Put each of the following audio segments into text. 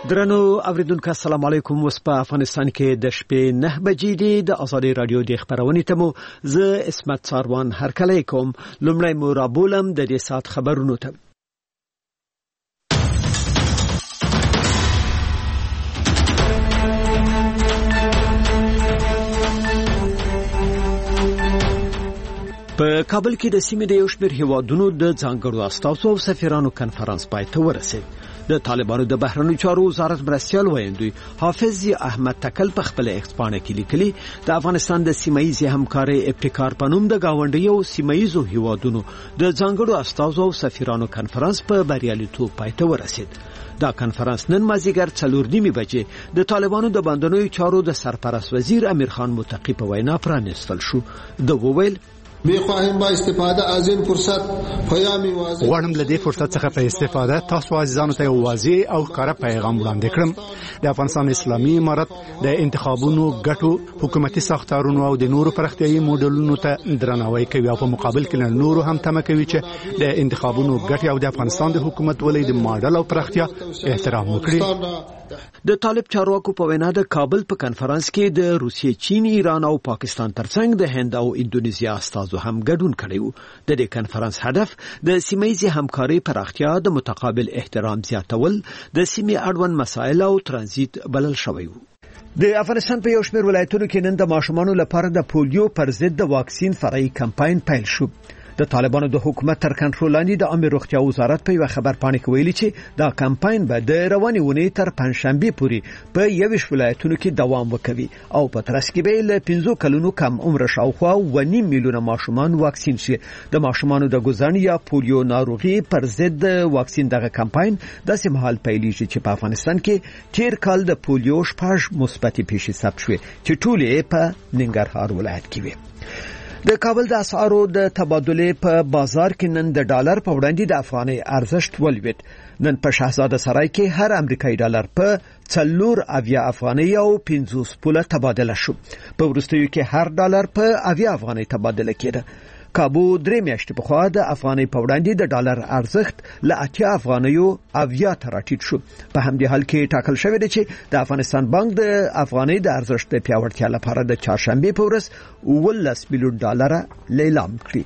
درنو اوریدونکو السلام علیکم. وس په افغانستان کې د شپې 9 بجې دي. د ازادي رادیو د خبرونې ته مو زه اسمت ساروان هرکلی کوم. لومړی مو رابولم د دې سات خبرونو ته. په کابل کې د سیمې د یو شمېر هیوادونو د ځانګړو استازو او سفیرانو کنفرانس پای ته ورسید. د طالبانو د بهرنیو چارو وزارت مرستیال ویاندوی حافظ احمد تکل په خپل ایکس پاڼه کې لیکلي د افغانستان د سیمایي همکاري ابتکار په نوم د گاونډیو سیمایي هیوادونو د ځانګړو استازو او سفیرانو کنفرانس په بریالیتوب پای ته ورسید. دا کنفرانس نن مازیګر 4:30 بجې د طالبانو د بندنوي چارو د سرپرست وزیر امیر خان متقی په وینا پرانیستل شو. د وویل میخواهیم با استفاده از این فرصت پیامی واضح غواړم له دې فرصت څخه په استفاده تاسو عزیزانو ته واضح او ښکاره پیغام وړاندې کړم. د افغانستان اسلامي امارت د انتخابونو ګټو حکومتي ساختارونو او د نورو پرختیايي موډلونو ته درناوی کوي او په مقابل کې نورو هم تمه کوي چې د انتخابونو ګټي او د افغانستان د حکومت ولې د ماډل او پرختیا احترام وکړي. د طالب چارواکو په وینا د کابل په کنفرانس کې د روسیې، چین، ایران او پاکستان ترڅنګ د هند او اندونیزیا استازو هم ګډون کړی وو. د دې کنفرانس هدف د سیمه‌ییزې همکارۍ پراختیا، د متقابل احترام زیاتول، د سیمې اړوند مسایل او ترانزیت بلل شوی وو. د افغانستان په یو شمېر ولایتونو کې نن د ماشومانو لپاره د پولیو پر ضد د واکسین فرعي کمپاین پیل شو. د طالبانو د حکومت تر کنټرول لاندې د عامه روغتیا وزارت په یو خبر پاڼه کې ویلي چې دا کمپاین به د روانې ونې تر پنځشنبه پورې په 21 ولایتونو کې دوام وکوي او په ترڅ کې به له 15 کلونو کم عمر شاوخوا 1.5 میلیونه ماشومان واکسین شي. د ماشومانو د ګوزن یا پولیو ناروغي پر ضد واکسین دغه کمپاین د سیمهال پیلېږي چې په افغانستان کې تیر کال د پولیو شپږ مثبت پیښې ثبت شوې چې ټولې په ننګرهار ولایت کې وي. د کابل د اسعارو د تبادلې په بازار کې نن د ډالر په وړاندې د افغاني ارزښت ولوېد. نن په شاهزاده سرای کې هر امریکایي ډالر په 4 افغاني او 50 پوله تبادله شو. په وروستیو کې هر ډالر په 80 افغاني تبادله کېده. کابو 3 میاشتې په خوا د افغاني په وړاندې د ډالر ارزښت ل 80 افغانیو 80 ته راټیټ شو. په همدې حال کې ټاکل شوی دی چې د افغانستان بانک د افغاني د ارزښت د پیاوړتیا لپاره د چهارشنبه په ورځ 19 میلیون ډالر لیلام کړی.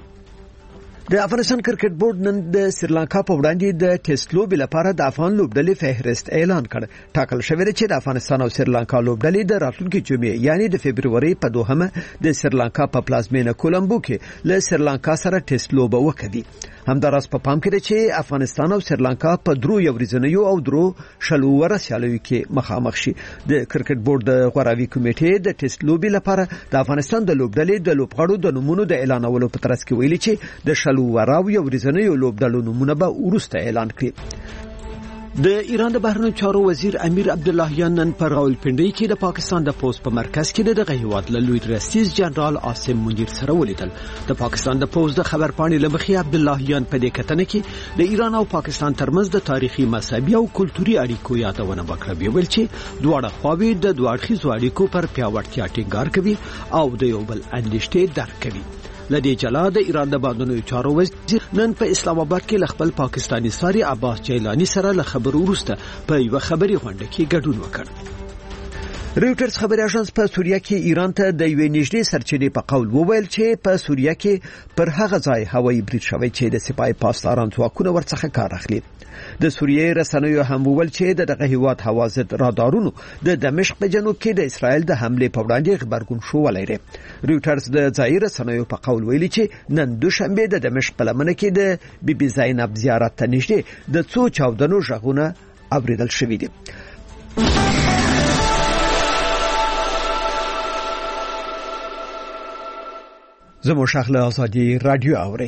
د افغانستان کرکټ بورډ نن د سریلانکا په وړاندې د ټیسټ لوبې لپاره د افغان لوبډلې فهرست اعلان کړ. ټاکل شوی دی چې د افغانستان او سریلانکا لوبډلې د راتلونکي جمعې یعنی د فبرवरी په 2 د سریلانکا په پلازمینه کولمبو کې له سریلانکا سره ټیسټ لوبه وکړي. همداراز په پام کې دی چې افغانستان او سریلانکا په 3 ورځنیو او 3 شلووره سیالیو کې مخامخ شي. د کرکټ بورډ د غوراوي کمیټې د ټیسټ لوبې لپاره د افغانستان د لوبډلې د لوبغاړو د نومونو د اعلانولو په ترڅ کې ویلي چې د شلووره او ورځنیو لوبډلو نومونه به وروسته اعلان کړي. د ایران د بهرنیو چارو وزیر امیر عبداللهیان نن په راولپنډي کې د پاکستان د پوز په مرکز کې دغه هیواد له لوی رئیس جنرال عاصم منیر سره ولیدل. د پاکستان د پوز د خبرپاڼې لمخې عبداللهیان په دې کتنه کې د ایران او پاکستان ترمنځ د تاریخي، مذهبي او کلتوري اړیکو یادونه وکړه. ویل چې دواړه خواوې د دوه اړیکو پر پیاوړتیا ټینګار کوي او د یو بل اندېښنې درک کوي. لدې جلا د ایران د بهرنیو چارو وزیر نن په اسلام آباد کې خپل پاکستانی ساري عباس جیلانی سره له خبرو وروسته په یو خبري غونډه کې ګډون وکړ. رويټرز خبري اژانس په سوریه کې ایران ته د یوې نږدې سرچینې په قول وویل چې په سوریه کې پر هغه ځای هوایي برید شوی چې د سپای پاسداران ځواکونه ورڅخه کار اخلي. د سوریې رسنیو هم وویل چې دغه هیواد هوا ضد رادارونو د دمشق په جنوب کې د اسرائیل د حمله په وړاندې خبرګون شو ولري. رويټرز د ځایي رسنیو په قول ویلي چې نن دوشنبه د دمشق په لمنه کې د بی بی زینب زیارت ته نږدې د څو چاودنو غږونه اوریدل شوي دي. زمو شغله آزادی رادیو اوري.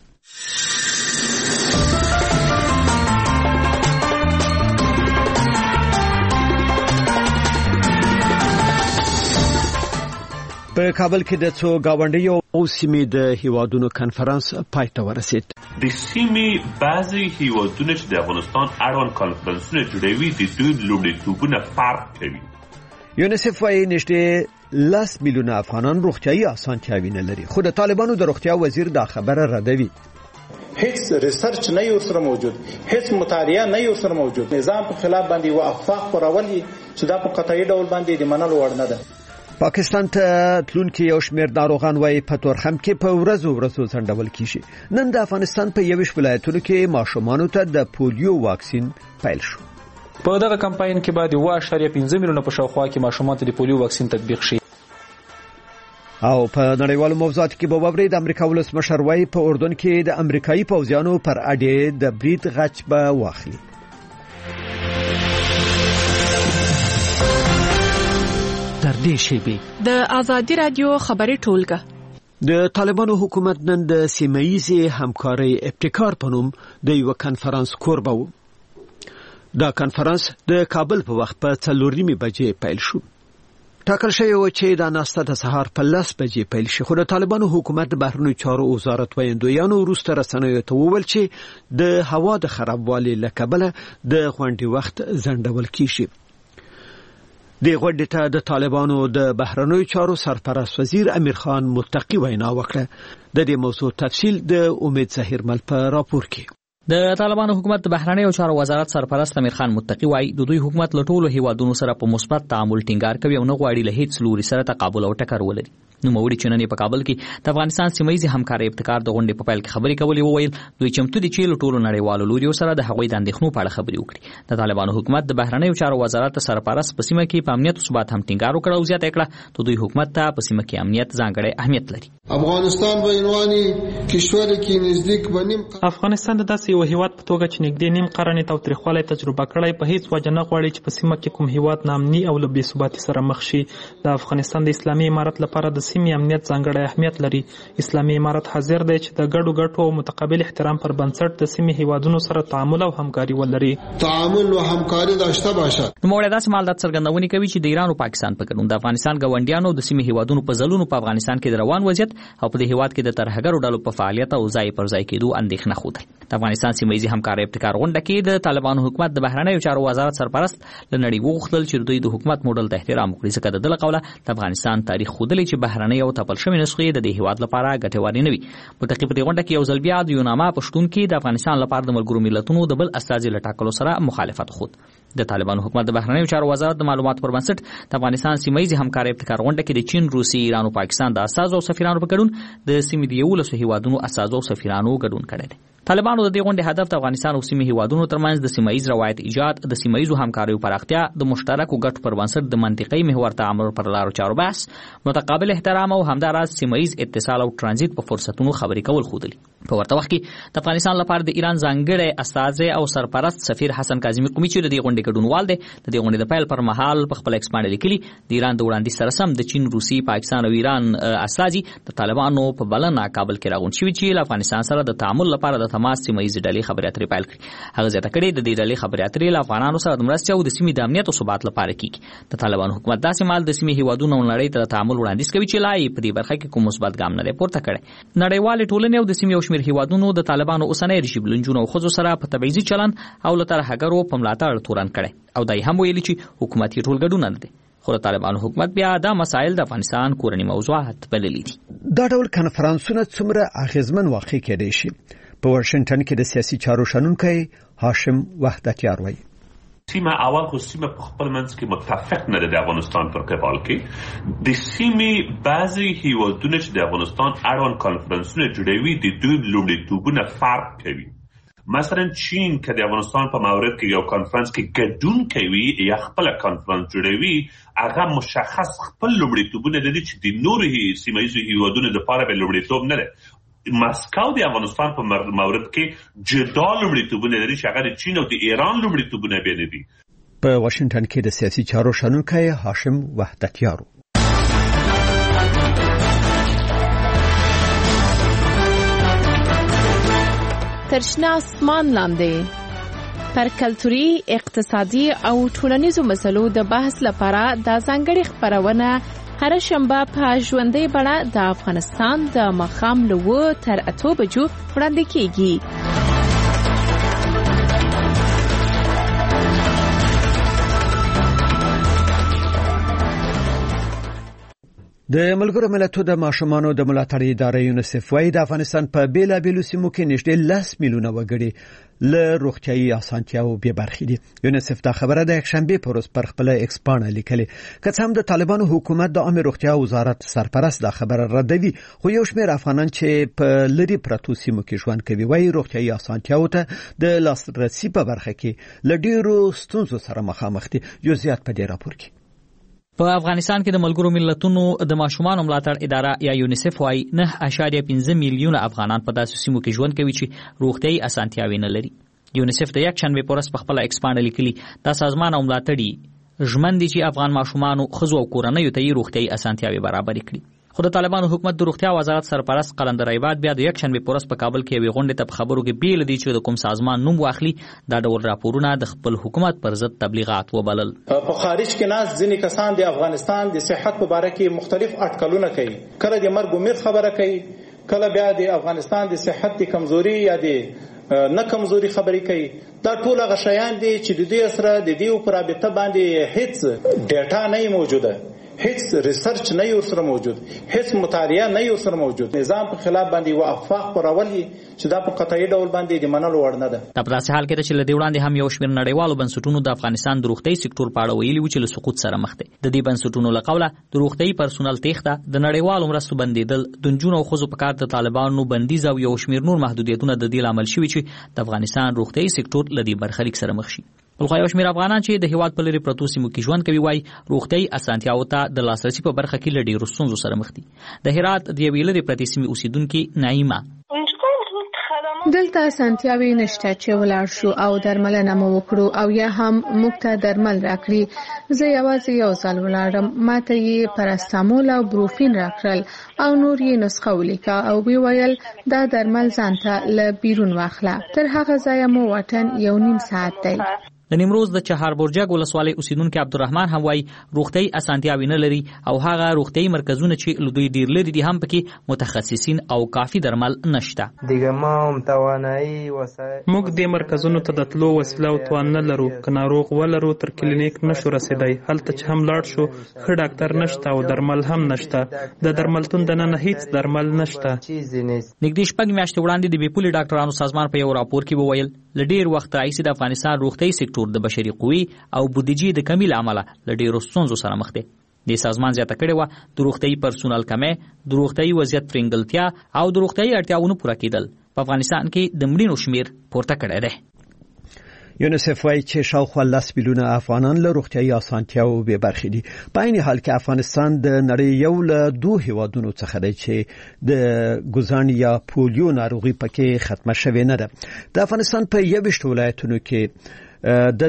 په کابل کې د څو گاونډیو او سیمې د هیوادونو کنفرانس پای ته ورسید. د سیمې بعضي هیوادونه چې د افغانستان اړوند کنفرانسونه جوړوي د دوی لومړیتوبونه فرق کوي. یونیسف وايي نږدې 10 میلیونه افغانان روغتیايي اسانتیاوې نه لري، خو د طالبانو د روغتیا وزیر دا خبره ردوي. هیڅ ریسرچ نه یو سره موجود، هیڅ مطالعه نه یو سره موجود. نظام په خلاف باندې و افواق خورول چې دا په قطعي ډول باندې د منلو وړ نه ده. پاکستان ته تلونکي یو شمېر ناروغان وايي په تورخم کې په ورځو ځنډول کیږي. نن د افغانستان په 21 ولایتونو کې ماشومانو ته د پولیو واکسین پیل شو. په دغه کمپاین کې باید 1.5 میلیونه په شاوخوا کې ماشومان ته د پولیو واکسین تطبیق شي. او په نړیوالو موضوعاتو کې به ووري د امریکا ولسمشر وايي په اردن کې د امریکایي پوځیانو پر اډې د برید غچ به واخلي. تر دې شی د آزادی رادیو خبري ټولګه د طالبانو حکومت نن د سیمه‌ییزې همکارۍ ابتکار په نوم د یو کانفرنس کوربه و. دا کانفرنس د کابل په وخت په 4:30 بجې پیل شو. ټاکل شوی و چې دا ناسته د سهار په 10 بجې پیل شي، خو د طالبانو حکومت د بهرنیو چارو وزارت ویاندویانو وروسته رسنیو ته وویل چې د هوا د خرابوالي له کبله د غونډې وخت ځنډول کیږي. د غونډې ته د طالبانو د بهرنیو چارو سرپرست وزیر امیر خان متقی وینا وکړه. د دې موضوع تفصیل د امید ظهیرمل په راپور کې. د طالبانو حکومت د بهرنیو چارو وزارت سرپرست امیر خان متقی وايي د دوی حکومت له ټولو هیوادونو سره په مثبت تعامل ټینګار کوي او نه غواړي له هیڅ لوري سره تقابل او ټکر ولري. نو موړي چې نن په کابل کې د افغانستان سیمه‌ییزې همکارۍ ابتکار د غونډې په پیل کې خبرې کولې وویل دوی چمتو دي چې له ټولو نړیوالو لوري سره د هغوی د اندېښنو په اړه خبرې وکړي. د طالبانو حکومت د بهرنیو چارو وزارت سرپرست په سیمه کې په امنیت او ثبات هم ټینګار وکړ او زیاته کړه د دوی حکومت ته په سیمه کې امنیت ځانګړی اهمیت لري. افغانستان به عنواني کشور کې نزدیک بنیم افغانستان د داسې یو هیواد په توګه چې نږدې نیم قرن ته تاریخواله تجربه کړی په هیڅ وجه نه غواړي چې په سیمه کې کوم هیواد نامني او له بې ثباتۍ سره مخ شي. د افغانستان د اسلامي امارت لپاره د سیمې امنیت ځانګړی اهمیت لري. اسلامي امارت حاضر دی چې د ګډو ګټو او متقابل احترام پر بنسټ د سیمې هیوادونو سره تعامل او همکاري ولري. تعامل او همکاري داشته باشد. نوموړی داسې مالدات څرګندونې کوي چې د ایران او پاکستان په ګډون د افغانستان ګاونډیانو د سیمې هیوادونو په ځلونو په افغانستان کې د روان وضعیت او په دې هیواد کې د ترهګرو ډلو په فعالیت او ځای پر ځای کېدو اندېښنه ښودل. د افغانستان سیمه‌ییزې همکارۍ ابتکار غونډه کې د طالبانو حکومت د بهرنیو چارو وزارت سرپرست له نړۍ وغوښتل چې دوی د حکومت موډل ته احترام وکړي ځکه د دغه قوله د افغانستان تاریخ ښودلی چې بهرنۍ او تپل شوې نسخې د دې هیواد لپاره ګټورې نه وي. متقي په دې غونډه کې یو ځل بیا د یوناما پښتون کې د افغانستان لپاره د ملګرو ملتونو د بل استازي له ټاکلو سره مخالفت وښود. د طالبانو حکومت د بهرنیو چارو وزارت د معلوماتو پر بنسټ د افغانستان سیمه‌ییزې همکارۍ ابتکار غونډه کې د چین، روسیې، ایران او پاکستان د استازو او سفیرانو په ګډون د سیمې د 11 هیوادونو استازو او سفیرانو ګډون کړی دی. طالبانو د دې غونډې هدف د افغانستان او سیمې هیوادونو ترمنځ د سیمه‌ییز روایت ایجاد، د سیمه‌ییزو همکاریو پراختیا، د مشترکو ګټو پر بنسټ د منطقي محور تعامل پر لارو چارو بحث، متقابل احترام او همداراز سیمه‌ییز اتصال او ترانزیت په فرصتونو خبرې کول ښودلي. په ورته وخت کې د افغانستان لپاره د ایران ځانګړی استازی او سرپرست سفیر حسن کاظمي قومي چې د دې غونډې ګډونوال دی د دې غونډې د پیل پر مهال په خپل ایکس باندې لیکلي د ایران د وړاندیز سره سم د چین، روسي، پاکستان او ایران استازي د طالبانو په بلنه کابل کې راغونډ شوي چې له افغانستان سره د تعامل لپاره د تماس سیمه‌ییز ډلې خبرې اترې پیل کړي. هغه زیاته کړې د دې ډلې خبرې اترې له افغانانو سره د مرستې او د سیمې د امنیت او ثبات لپاره کیږي. د طالبانو حکومت داسې مال د سیمې هیوادونو نړۍ ته د تعامل وړاندیز کوي چې لا یې په دې برخه کې کوم مثبت ګام نه دی پورته کړی. نړیوالې ټولنې او د سیمې او شمېر هیوادونو د طالبانو اوسنۍ رژیم له نجونو او ښځو سره په تبعیضي چلند او له ترهګرو په ملاتړ تورن کړی او دا یې هم ویلي چې حکومت یې ټولګډونه نه دی. خو د طالبانو حکومت بیا دا مسایل د افغانستان کورني موضوعات بللي دي. دا ډول کنفرانسونه څومره اغیزمن واقع کېدای شي؟ په واشنگټن کې د سیاسي چارو شنونکی هاشم وحدتیار وایي سیمه اول خو سیمه په خپل منځ کې متفق نه ده د افغانستان پر قبال کې د سیمې بعضی هیوادونه چې د افغانستان اړوند کانفرنسونه جوړوي د دوی لومړیتوبونه فرق کوي. مثلا چین که د افغانستان په مورد کې یو کانفرنس کې ګډون کوي یا خپل کانفرنس جوړوي هغه مشخص خپل لومړیتوبونه لري چې د نورو سیمه‌ییزو هیوادونو لپاره به لومړیتوب نه لري. مسکو د افغانستان په مورد کې جدا لومړیتوبونه لري چې هغه د چین او د ایران لومړیتوبونه به نه دي. په واشنگټن کې د سیاسي چارو شنونکی هاشم وحدتیار ترشنا اسمان لاندې پر کلتوري، اقتصادي او ټولنیزو مسلو د بحث لپاره د ځانګړي خبرونه هر شنبه په ژوندۍ بڼه د افغانستان د ماښام له 9 تر 8 بجو وړاندې کیږي. د ملګرو ملتونو د ماشومانو د ملاتړ ادارې یونیسف وايي د افغانستان په بیلابیلو سیمو کې نږدې 10 میلیونه وګړي له روغتیايي اسانتیاو بې برخې دي. یونیسف دا خبره د یکشنبه په ورځ پر خپل ایکس پاڼه لیکلې. که څه هم د طالبانو حکومت د عامه روغتیا وزارت سرپرست دا خبره ردوي، خو یو شمېر افغانان چې په لري پرتو سیمو کې ژوند کوي وايي روغتیايي اسانتیاو ته د لاسرسي په برخه کې له ډېرو ستونزو سره مخامخ دي. جزئیات په دې راپور کې. په افغانستان کې د ملګرو ملتونو د ماشومانو ملاتړ اداره یا یونیسف وايي 9.5 میلیونه افغانان په داسې سیمو کې ژوند کوي چې روغتیايي اسانتیاوې نه لري. یونیسف د یکشنبه په ورځ په خپل ایکس پاڼه لیکلي دا سازمان او ملاتړي ژمن دي چې افغان ماشومانو ښځو او کورنیو ته روغتیايي اسانتیاوې برابر کړي. خو د طالبانو حکومت د روغتیا وزارت سرپرست قلندر ایباد بیا د یکشنبه په ورځ په کابل کې یوې غونډې ته په خبرو کې بیل دي چې د کوم سازمان نوم واخلي دا ډول راپورونه د خپل حکومت پر ضد تبلیغات وبلل. په خارج کې ناس ځینې کسان د افغانستان د صحت په اړه کې مختلف اټکلونه کوي، کله د مرګ امید خبره کوي، کله بیا د افغانستان د صحت د کمزوري یا د نه کمزوري خبرې کوي. دا ټول هغه شیان دي چې د دې سره د دې په رابطه باندې هیڅ ډیټا نه موجوده، هیڅ ریسرچ نه یو سره موجود، هیڅ مطالعه نه یو سره موجود. نظام په خلاف باندې و افاق پرولي چې دا په قطعي ډول باندې د منلو وړ نه ده. دا په داسې حال کې چې لدې وړاندې هم یو شمېر نړیوالو بنسټونو د افغانستان د روغتي سکتور په اړه ویلي و چې له سقوط سره مخ دي. د دې بنسټونو له قوله د روغتي پرسونل تېښته، د نړیوالو مرستو بندیدل، د نجونو او ښځو په کار د طالبانو بندیز او یو شمېر نور محدودیتونه د دې لامل شوي چې د افغانستان روغتي سکتور له دې برخلیک سره مخ شي. بلخو یو شمېر افغانان چې د هیواد په لري پرتو سیمو کې ژوند کوي وايي روغتیايي اسانتیاو ته د لاسرسي په برخه کې له ډېرو ستونزو سره مخ دي. د هرات د یوې لرې پرتې سیمې اوسیدونکي نعیمه دلته اسانتیاوې نشته چې ولاړ شو او درملنه مو وکړو او یا هم موږ ته درمل راکړي. زه یوازې یو ځل ولاړم، ماته یې پاراستامول او بروفین راکړل او نور یې نسخه ولیکه او وی ویل دا درمل ځان ته له بیرون واخله. تر هغه ځایه مو واټن 1.5 ساعت دی. د نیمروز د چهاربرجک ولسوالۍ اوسیدونکو عبدالرحمن هم وايي روغتیايي اسانتیاوې نه لري او هغه روغتیايي مرکزونه چې له دوی ډیر لري دي هم پکې متخصصین او کافي درمل نشته. موږ د مرکزونو ته د تلو وسیله او توان نه لرو، که ناروغ ولرو تر کلینیک نشو رسیدای. هلته چې هم لاړ شو ښه ډاکټر نشته او درمل هم نشته. د درملتون دننه هیڅ درمل نشته. نږدې 6 میاشتې وړاندې د بیپولي ډاکټرانو سازمان په یو راپور کې وویل ل ډیر وخت راځي د افغانستان روغتیايي سکتور د بشري قوی او بودیجې د کمی له امله له ډیرو ستونزو سره مخ دی. د سازمان زیاته کړې وه د روغتیايي پرسونل کمی، د روغتیايي وضعیت ترنګلتیا او د روغتیايي اړتیاونو پوره کېدل په افغانستان کې د مړینو شمیر پورته کړی دی. یونیسف وايي چې شاوخوا 10 میلیونه افغانان له روغتیايي اسانتیاو بې برخې دي. په عین حال کې افغانستان د نړۍ یو له 2 هیوادونو څخه دی چې د ګوزان یا پولیو ناروغي پکې ختمه شوې نه ده. د افغانستان په 21 ولایتونو کې د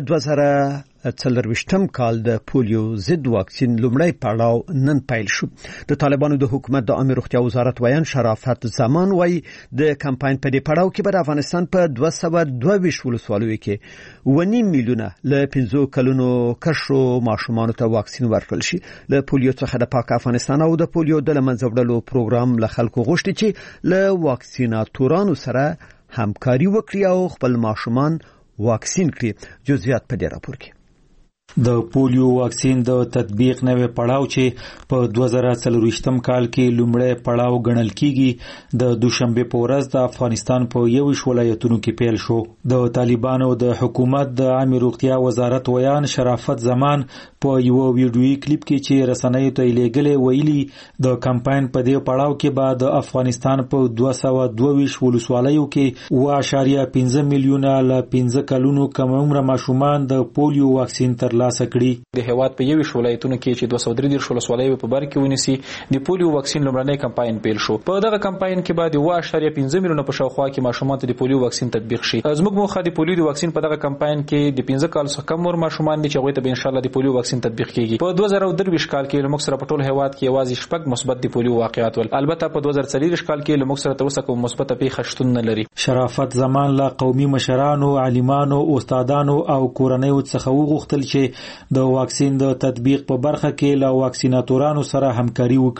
2024 کال د پولیو ضد واکسین لومړی پړاو نن پیل شو. د طالبانو د حکومت د عامه روغتیا وزارت ویان شرافت زمان وايي د کمپاین په دې پړاو کې به افغانستان په 222 ولسوالیو کې 1.5 میلیونه له 15 کلونو کشرو ماشومانو ته واکسین ورکړل شي. له پولیو څخه د پاک افغانستان او د پولیو د لمنځه وړلو پروګرام له خلکو غوښتي چې له واکسیناتورانو سره همکاري وکړي او خپل ماشومان واکسین کړي. جزئیات په دې راپور کې. د پولیو واکسین د تطبیق نوې پړاو چې په 2024 کال کې لومړی پړاو ګڼل کیږي د دوشنبه په ورځ د افغانستان په 21 ولایتونو کې پیل شو. د طالبانو د حکومت د عامه روغتیا وزارت ویان شرافت زمان په یو ویډیویي کلیپ کې چې رسنیو ته لیږلې ویلي د کمپاین په دې پړاو کې به د افغانستان په 222 ولسوالیو کې 1.5 میلیونه له 15 کلونو کم عمر ماشومان د پولیو واکسین ترلاسه کړي. د هیواد په 21 ولایتونو کې چې 233 ولسوالۍ په بر کې ونیسي د پولیو واکسین لومړنی کمپاین پیل شو. په دغه کمپاین کې بعد 1.5 میلیونه په شاوخوا کې ماشومان ته د پولیو واکسین تطبیق شي. زموږ موخه د پولیو د واکسین په دغه کمپاین کې د 15 کال څخه کم عمر ماشومان دي چې هغوی ته به ان شاء الله د پولیو واکسین تطبیق کیږي. په 2023 کال کې لموږ سره په ټول هیواد کې یوازې شپږ مثبت د پولیو واقعات ول. البته په 2024 کال کې لموږ سره تر اوسه کوم مثبت پیښه شتون نه لري. شرافت زمان له قومي مشرانو، عالمانو، استادانو او کورنیو څخه وغوښتل چې د واکسین د تطبیق په برخه کې له واکسیناتورانو سره همکاري وکړي.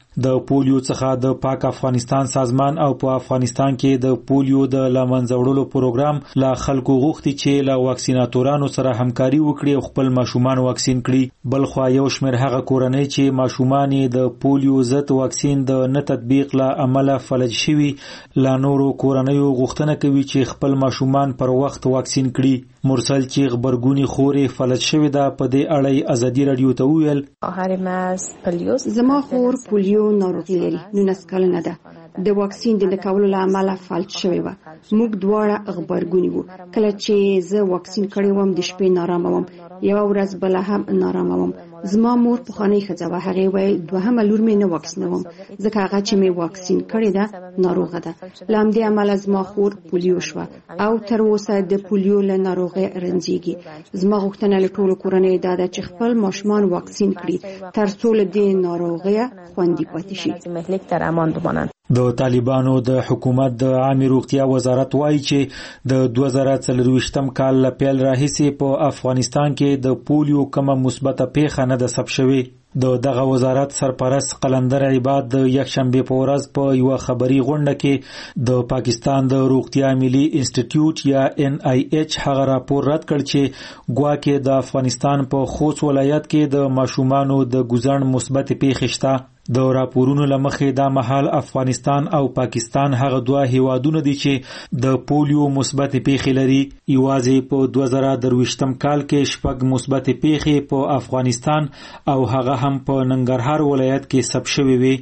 د پولیو څخه د پاک افغانستان سازمان او په افغانستان کې د پولیو د لمنځه وړلو پروګرام لا خلکو غوښتي چې لا واکسیناتورانو سره همکاري وکړي او خپل ماشومان واکسین کړي. بل خو یو شمېر هغه کورنۍ چې ماشومان د پولیو ضد واکسین د نه تطبیق له امله فلج شوي لا نورو کورنۍ غوښتنه کوي چې خپل ماشومان پر وخت واکسین کړي. مرسل چې خبرګونی خورې فلج شوی دا په دې اړه ازادي رادیو ته ویل زما خور پولیو ناروغي لري 19 کلنه ده. د واکسین د نکولو له امله فلج شوی و. موږ دواړه خبرګونی وو. کله چې زه واکسین کړی وم د شپې نارامه وم. یو ورځ بل هم نارامه وم. زما مور په خانه ښځه و. هغه وایي دوهمه لور مې نه واکسینوم ځکه هغه چې مې واکسین کړی ده ناروغه ده. لامدې عمله زما خور پولیو شو او تر اوسه د پولیو له ناروغي رنځيږي. زما غوښتنه له ټولو کورنۍ دا ده چې خپل ماشومان واکسین کړي تر څو له دې ناروغي خوندي پاتې شي. د طالبانو د حکومت د عامه روغتیا وزارت وایي چې د 2024 کال له پیل راهیسې په افغانستان کې د پولیو کومه مثبته پیښه نه ده ثبت شوې. دغه وزارت سرپرست قلندر عباد د یکشنبه په ورځ په یو خبري غونډه کې د پاکستان د روغتیا ملي انسټیټیوټ یا NIH هغه راپور رد کړ چې ګواکې د افغانستان په خوست ولایت کې د ماشومانو د ګزن مثبت پیښه شته. د راپورونو لمخې دا مهال افغانستان او پاکستان هغه دوه هیوادونه دي چې د پولیو مثبت پیښې لري. یوازې په 2023 کال کې 6 مثبت پیښې په افغانستان او هغه هم په ننګرهار ولایت کې ثبت شوې وي.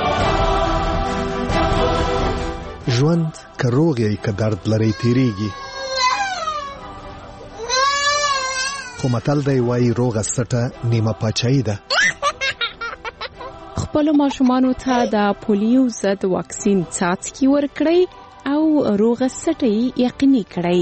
ژوند که روغ یې که درد لري تیریږي، خو متل دی وایي روغه سټه نیمه پاچاهي ده. خپل ماشومانو ته د پولیو ضد واکسین څاڅکي ورکړئ او روغه سټه یقیني کړئ.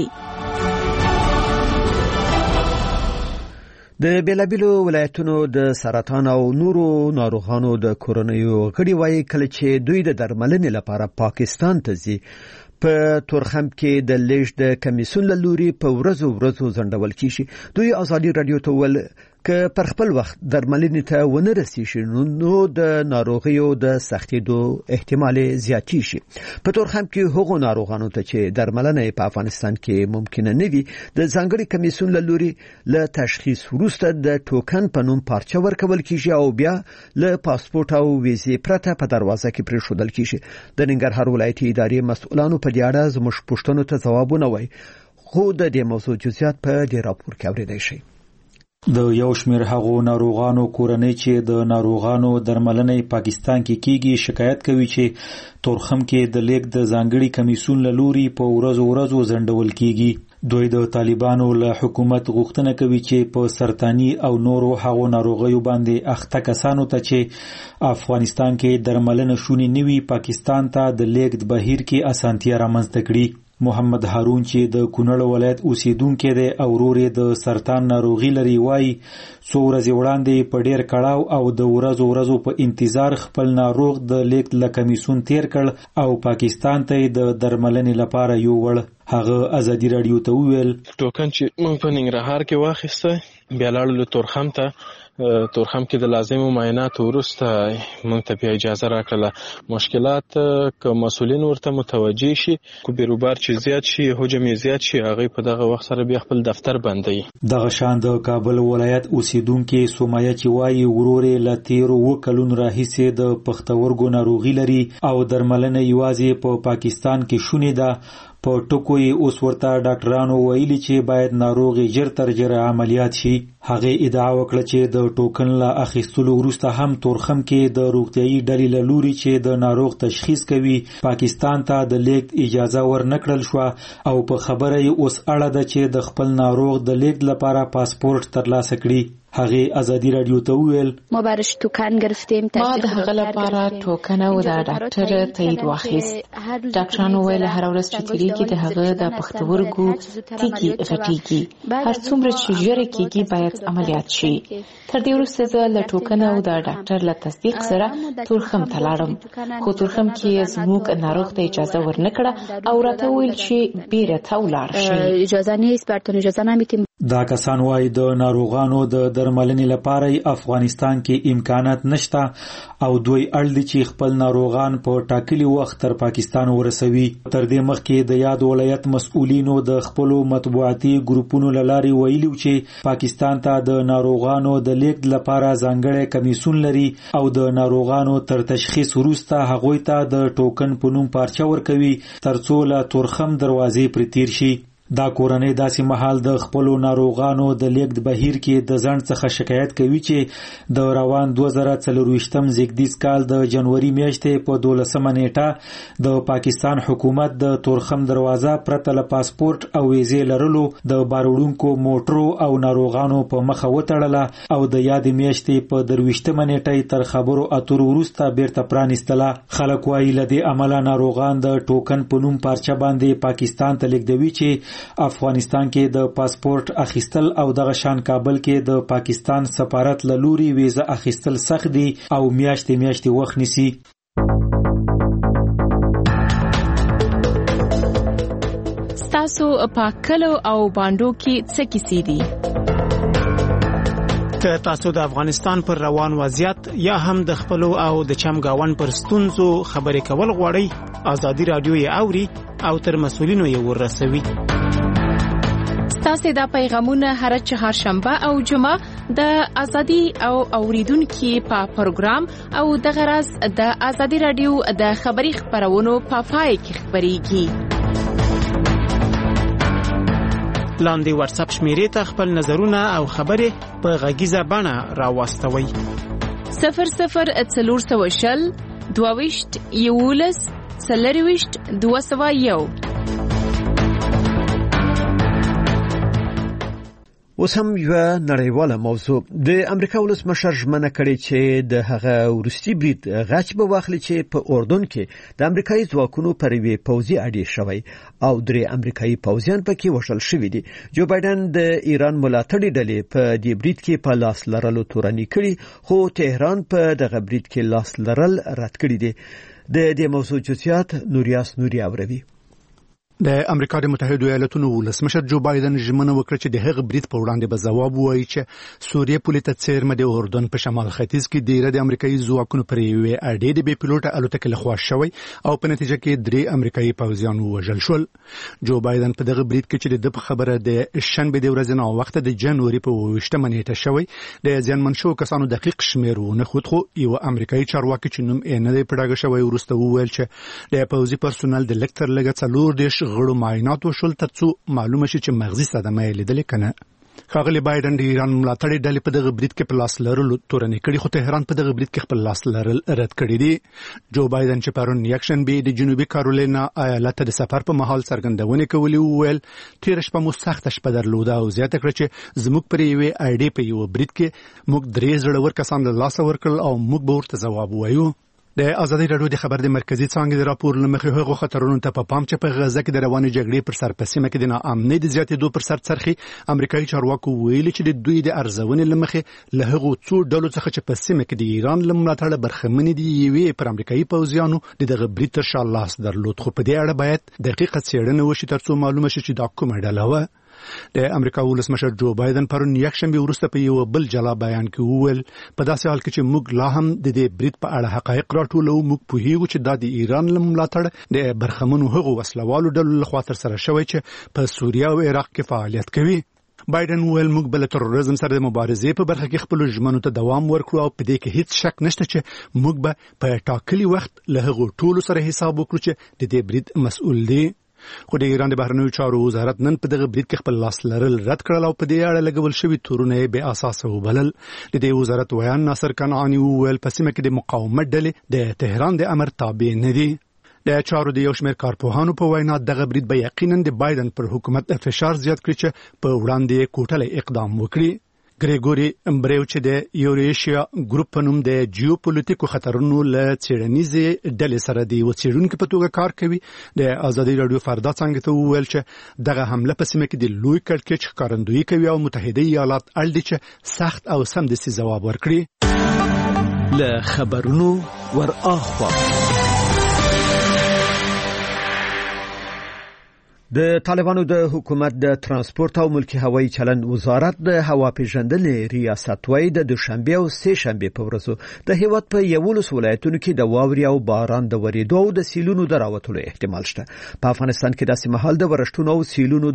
د بیلابیلو ولایتونو د سرطان او نورو ناروغانو د کورونیو غړي وایي کله چې دوی د درملنې لپاره پاکستان ته ځي په تورخم کې د لیږد د کمیسیون له لوري په ورځو ځنډول کیږي. دوی ازادي رادیو ته ول که پر خپل وخت درملنې ته ونه رسیږي نو د ناروغیو د سختېدو احتمال زیاتی شي. په تورخم کې هغو ناروغانو ته چې درملنه په افغانستان کې ممکنه نه وي د ځانګړي کمیسیون له لوري له تشخیص وروسته د ټوکن په نوم پارچه ورکول کیږي او بیا له پاسپورت او ویزې پرته په دروازه کې پرېښودل کیږي. د ننګرهار ولایتي ادارې مسؤلانو په دې اړه زموږ پوښتنو ته ځوابونه وایي، خو د دې موضوع جزئیات په دې راپور کې اورېدای شئ. د یو شمېر هغو ناروغانو کورنۍ چې د ناروغانو درملنې پاکستان کې کیږي شکایت کوي چې تورخم کې د لیک د ځانګړي کمیسیون له لوري په ورځو ځنډول کیږي. دوی د طالبانو له حکومت غوښتنه کوي چې په سرطاني او نورو هغو ناروغیو باندې اخته کسانو ته چې افغانستان کې درملنه شونې نه وي پاکستان ته د لیک بهیر کې اسانتیا رامنځته کړي. محمد هارون چې د کونړ ولایت اوسیدونکی دی او ورور د سرطان ناروغي لري وایي څو ورځې وړاندې په ډیر کړاو او د ورځو په انتظار خپل ناروغ د لیک له کمیسیون تیر کړ او پاکستان ته د درملنې لپاره یووړ. هغه ازادي رادیو ته وویل ټوکن چې موږ په ننګرهار کې واخیسته بیا لاړو له تورخم کې د لازمو معایناتو وروسته موږ ته بیا اجازه راکړله. مشکلات که مسؤلین ورته متوجه شي کو بیروبار چې زیات شي حجم زیات شي هغه په دغه وخت سره بیا خپل دفتر بندوي. دغه شان د کابل ولایت اوسیدونکو سومایه چې وایي ورور له تیرو وکلونو راهیسې د پښتورګو ناروغي لري او درملنه یوازې په پاکستان کې شونې ده. په ټکوي اوس ورته ډاکټرانو ویلي چې باید ناروغي ژر تر ژره عملیات شي. هغه ادعا وکړه چې د ټوکن لا اخیستلو وروسته هم تورخم کې د روغتيایي ډلې له لوري چې د ناروغ تشخیص کوي پاکستان ته د لیک اجازه ورنکړل شو او په خبره یې اوس اړه ده چې د خپل ناروغ د لیک لپاره پاسپورت ترلاسه کړي. هغه ازادي رادیو ته ویل ما برش توکن گرفتیم ما د هغه لپاره توکن او د ډاکټر تایید واخیست. ډاکټرانو ویل هر ورځ چې تیریږي د هغه د پښتورګو تیږي غټیږي هر څومره چې ژر کېږي باید عملیات شي. تر دې وروسته زه له توکن او د ډاکټر له تصدیق سره تورخم ته لاړم خو تورخم کې زموږ ناروغ ته اجازه ورنکړه او راته ویل چې بیرته ولاړ شي. اجازه نیست براتون اجازه نمیدیم. دا کسان وايي د ناروغانو د درملنې لپاره افغانستان کې امکانات نشته او دوی اړ دي چې خپل ناروغان په ټاکلي وخت تر پاکستان ورسوي. تر دې مخکې د یاد ولایت مسؤلینو د خپل مطبوعاتي ګروپونو لاري ویلي چې پاکستان ته د ناروغانو د لیږد لپاره ځانګړی کمیسون لري او د ناروغانو تر تشخیص وروسته هغوی ته د ټوکن په نوم پارچه ورکوي ترڅو له تورخم دروازې پر تیر شي. دا کورنۍ داسې مهال د خپل ناروغانو د لیږد بهیر کې د ځان څخه شکایت کوي چې د روان 2024م زیږدیز کال د جنوري میاشتې په 12مه نیټه د پاکستان حکومت د تورخم دروازه پرته له پاسپورت او ویزې لرلو د باروړونکو موټرو او ناروغانو په مخه وتړله او د یاد میاشتې په 23مه نیټه تر خبرو اترو وروسته بیرته پرانیستله. خلک وايي له دې امله ناروغان د ټوکن په نوم پارچه باندې پاکستان ته لیږدوي چې افغانستان کې د پاسپورت اخیستل او دغه شان کابل کې د پاکستان سفارت له لوري ویزه اخیستل سخت دي او میاشتې وخت نیسي. ستاسو په کلو او باندو کې څه کیسې دي؟ که تاسو د افغانستان پر روان وضعیت یا هم د خپلو او د چمګاون پر ستونزو خبرې کول غواړئ، ازادي رادیو یې اوري او تر مسؤلینو یې ورسوي. تاسو دا پیغامونه هر چهارشنبه او جمعه د ازادي او اوریدونکو په پروګرام او د غرض د ازادي رادیو د خبري خبرونو په پای کې خبريږي. لاندې واتس اپ شمیرې ته خپل نظرونه او خبرې په غږیزه بڼه راوستوي. 0040 22 یولس سلریوشت 201. اوس هم یو نړیواله موضوع. د امریکا ولسمشر ژمنه کړې چې د هغه ورستي برید غچ به واخلي چې په اردن کې د امریکایي ځواکونو پر وی پوځي اډې شوی او درې امریکایي پوځیان پکې وشل شوی دي. جو بایدن د ایران ملاتړي ډلې په دې برید کې په لاس لرلو تورنی کړي، خو تهران په دغه برید کې لاس لرل رد کړی دي. د دې موضوع جزئیات نوریاس نوري اوري. د امریکا د متحده ایالاتونو ولسمشر جو بایدن ژمنه وکړه چې د هغه برید په وړاندې به ځواب ووایي چې سوریه پولې ته څیرمه د اردن په شمال ختیځ کې ډیره د امریکایي ځواکونو پر یوې اډې د بې پیلوټه الوتکې لخوا شوی او په نتیجه کې درې امریکایي پوځیان ووژل شول. جو بایدن په دغه برید کې چې د خبره د شنبه د ورځې نه وخت د جنوري په 28مه نیټه شوی د ځانمن شو کسانو دقیق شمیر ونه خود خو یو امریکایي چارواکي چې نوم یې نه دی پړاګه شوی ورسته وویل چې د پوځي پرسونل د لکتر لګه څلور دیش غړو معاینات وشول ترڅو معلومه شي چې مغزي صدمه یې لیدل کنه. ښاغلی بایدن د ایران ملاتړي ډلې په دغه برید کې په لاس لرلو تورنې کړي، خو تهران په دغه برید کې خپل لاس لرل رد کړی دی. جو بایدن چې پرون یکشنبه د جنوبي کارولینا ایالت د سفر په مهال څرګندونه کوي وویل تیر شپه مو سخت شپه درلوده او زیاته کړ چې زموږ پر یوې اډې په یو برید کې موږ درې زړور کسان له لاسه ورکړل او موږ به ورته ځواب وایو. د ازادي رادیو د خبر د مرکزی څانګې د راپور لمخې هغه خطرونو ته په پام چې په غزه کې د روانې جګړې پر سر په سیمه کې د ناامنۍ د زیاتېدو پر سر څرخي. امریکایي چارواکو ویلي چې د دوی د ارزونې لمخې له هغو څو ډلو څخه چې په سیمه کې د ایران له ملاتړه برخمنې دي یوې پر امریکایي پوځیانو دغه برید تر شا لاس درلود، خو په دې اړه باید دقیقه څېړنه وشي ترڅو معلومه شي چې دا کومه ډله وه. د امریکا ولسمشر جو بایدن پرون یکشنبه وروسته په یو بل جلا بیان کې وویل په داسې حال کې چې موږ لا هم د دې برید په اړه حقایق راټولو، موږ پوهیږو چې دا د ایران له ملاتړ د برخمنو هغو وسلوالو ډلو لخوا ترسره شوی چې په سوریه او عراق کې فعالیت کوي. بایدن ویل موږ بل تروریزم سره د مبارزې په برخه کې خپل ژمنو ته دوام ورکړو او په دې کې هیڅ شک نشته چې موږ به په ټاکلي وخت له هغو ټولو سره حساب وکړو چې د دې برید مسؤل دي. خو د ایران د بهرنیو چارو وزارت نن په دغه برید کې خپل لاس لرل رد کړل او په دې اړه لګول شوی تورونه یې بې اساسه وبلل. د دې وزارت ویان ناصر کنعانی وویل په سیمه کې د مقاومت ډلې د تهران د امر تابع نه دي. د چارو د یو شمېر کارپوهانو په وینا دغه برید به یقینا د بایدن پر حکومت فشار زیات کړي چې په وړاندې کوټلې اقدام وکړي. ګریګوري امبریو چې د یوریشیا ګروپ په نوم د جیوپولیټیکو خطرونو له څېړنیزې ډلې سره د یو څېړونکي په توګه کار کوي د ازادي رادیو فردا څنګه ته وویل چې دغه حمله په سیمه کې د لوی کړکېچ ښکارندویي کوي او متحده ایالات اړ دي چې سخت او سمدستي ځواب ورکړي. له خبرونو ور اخوا د طالبانو د حکومت د ترانسپورت او ملکی هوایی چلند وزارت د هوا پیژندنې ریاست وای د دوشنبه او سه شنبه په ورځو د هیواد په 11 ولایتونو کې د واوري او باران د ورېدو او د سیلونو د راوتلو احتمال شته. په افغانستان کې داسې مهال د ورښتونو او سیلونو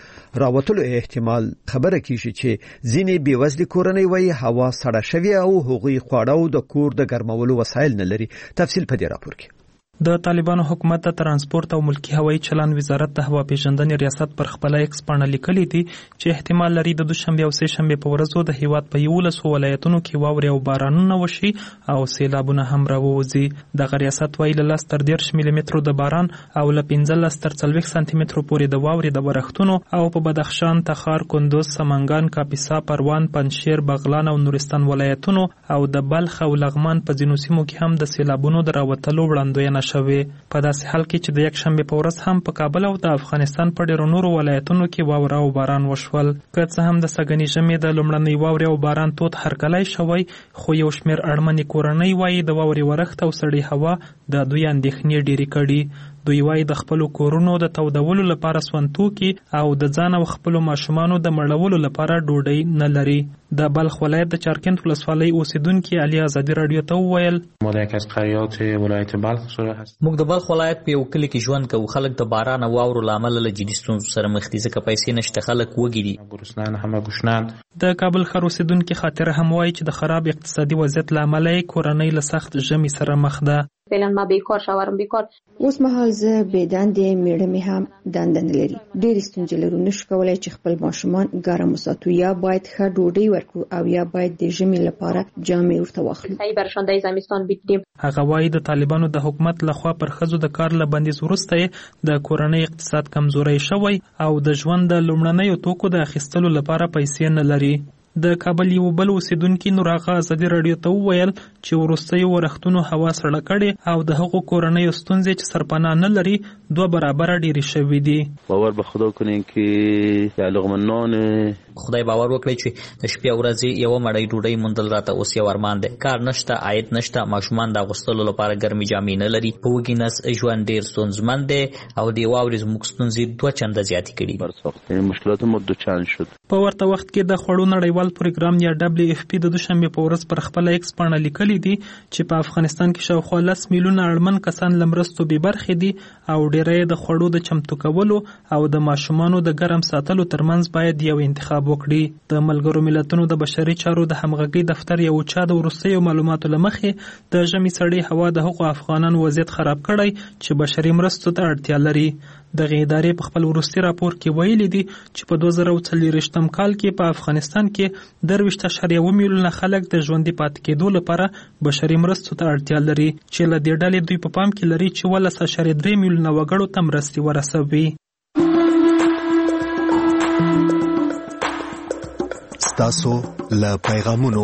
د راوتلو احتمال خبره کیږي چې ځینې بیوزلي کورنۍ وای هوا سړه شوی او هغوی خواړه او د کور د ګرمولو وسایل نه لري. تفصیل په دې راپور کې. د طالبانو حکومت د ترانسپورت او ملکی هوایی چلند وزارت د هوا پیژندنې ریاست پر خپل ایکس باندې لیکلي دي چې احتمال لري د دوشنبه او سه شنبه په ورځو د هیواد په 11 ولایتونو کې واوري او بارانونه وشي او سیلابونه هم راووځي. د ریاست ویل لاس تر 10 ملي مترو د باران او ل 15 تر 40 سانتي مترو پورې د واوري د ورښتونو او په بدخشان، تخار، کندوز، سمنګان، کاپیسا، پروان، پنجشیر، بغلان او نورستان ولایتونو او د بلخ او لغمان په ځینو سیمو کې هم د سیلابونو د راوتلو وړاندوینه شوی. په داسې حال کې چې د یک شنبه په ورځ هم په کابل او د افغانستان په ډیرو نورو ولایتونو کې واوره او باران وشول. که څه هم د سګنی ژمي د لومړنۍ واورې او باران تود هرکلی شوی، خو یو شمېر اړمنې کورنۍ وایي د واورې ورښت او سړې هوا د دوی اندېښنې ډېرې کړي. دوی وایي د خپل کورونو د تودولو لپاره سونتوکي او د ځان او خپل ماشومانو د مړولو لپاره ډوډۍ نه لري. د بلخ ولایت د چارکند ولسوالۍ اوسیدونکي علي ازادي رادیو ته وویل ما یک از قریات ولایت بلخ سره هست. موږ د بلخ ولایت په یو کلی کې ژوند کوو. خلک د باران او واورو لامل له جدي ستونزو سره مخ دي ځکه پیسې نشته، خلک وږي دي. ګرسنان همه ګشنند. د کابل ښار اوسیدونکي خاطر هم وایي چې د خراب اقتصادي وضعیت لامل یې کورنۍ له سخت ژمي سره مخ ده. فعلا ما بیکار شوارم بیکار اوس مهال زه بيدندې میړه می هم دندن لري. ډېر ستونزې لرو، نشو کولای چې خپل ماشومان ګرم وساتو. یا باید ښه ډوډۍ ورکړو او یا باید د ژمي لپاره جامې ورته واخلو. صحیح برشاندې زمستان بيدیم. هغه وایي د طالبانو د حکومت لخوا پر ښځو د کار له بندیز وروسته د کورنۍ اقتصاد کمزوري شوی او د ژوند د لومړنیو توکو د اخیستلو لپاره پیسې نه لري. د کابل یو بل اوسیدونکي نور هغه ازادي رادیو ته وویل چې وروستیو ورښتونو هوا سړه کړې او د هغو کورنیو ستونزې چې سرپناه نه لري 2 برابره ډېرې شوې دي. باور به خدا کنین که علاقمندان خدای باور وکړي چې د شپې ورځې یو مړۍ ډوډۍ موندل راته اوس یو ارمان دی. کار نشته، عاید نشته، ماشومان د اغوستلو لپاره ګرمې جامې نه لري. په وږي نس ژوند ډېر ستونزمن دی او د واورې زموږ ستونزې 2 چنده زیاتې کړي. مشکلات مو 2 چند شد. په ورته وخت کې د خوړو نړیوال پروګرام یا WFP د دوشنبه په ورځ پر خپل ایکس باندې لیکلي دي چې په افغانستان کې شاوخوا 10 میلیونه اړمن کسان لمرستو به برخې دي او ډیری د خوړو د چمتو کولو او د ماشومانو د ګرم ساتلو ترمنځ باید یو انتخاب وکړي. د ملګرو ملتونو د بشري چارو د همغږي دفتر یو چا د وروستیو معلوماتو لمخې د ژمي سړې هوا د حقوق افغانانو وضعیت خراب کړی چې بشري مرستو ته اړتیا لري. دغه ادارې په خپل وروستي راپور کې ویلي دي چې په 2024 کال کې په افغانستان کې 2.1 میلیونه خلک د ژوندۍ پاتې کېدو لپاره بشري مرستو ته اړتیا لري چې له دې ډلې دوی په پام کې لري چې 13.3 میلیونه وګړو ته مرستې ورسوي. ستاسو له پیغامونو.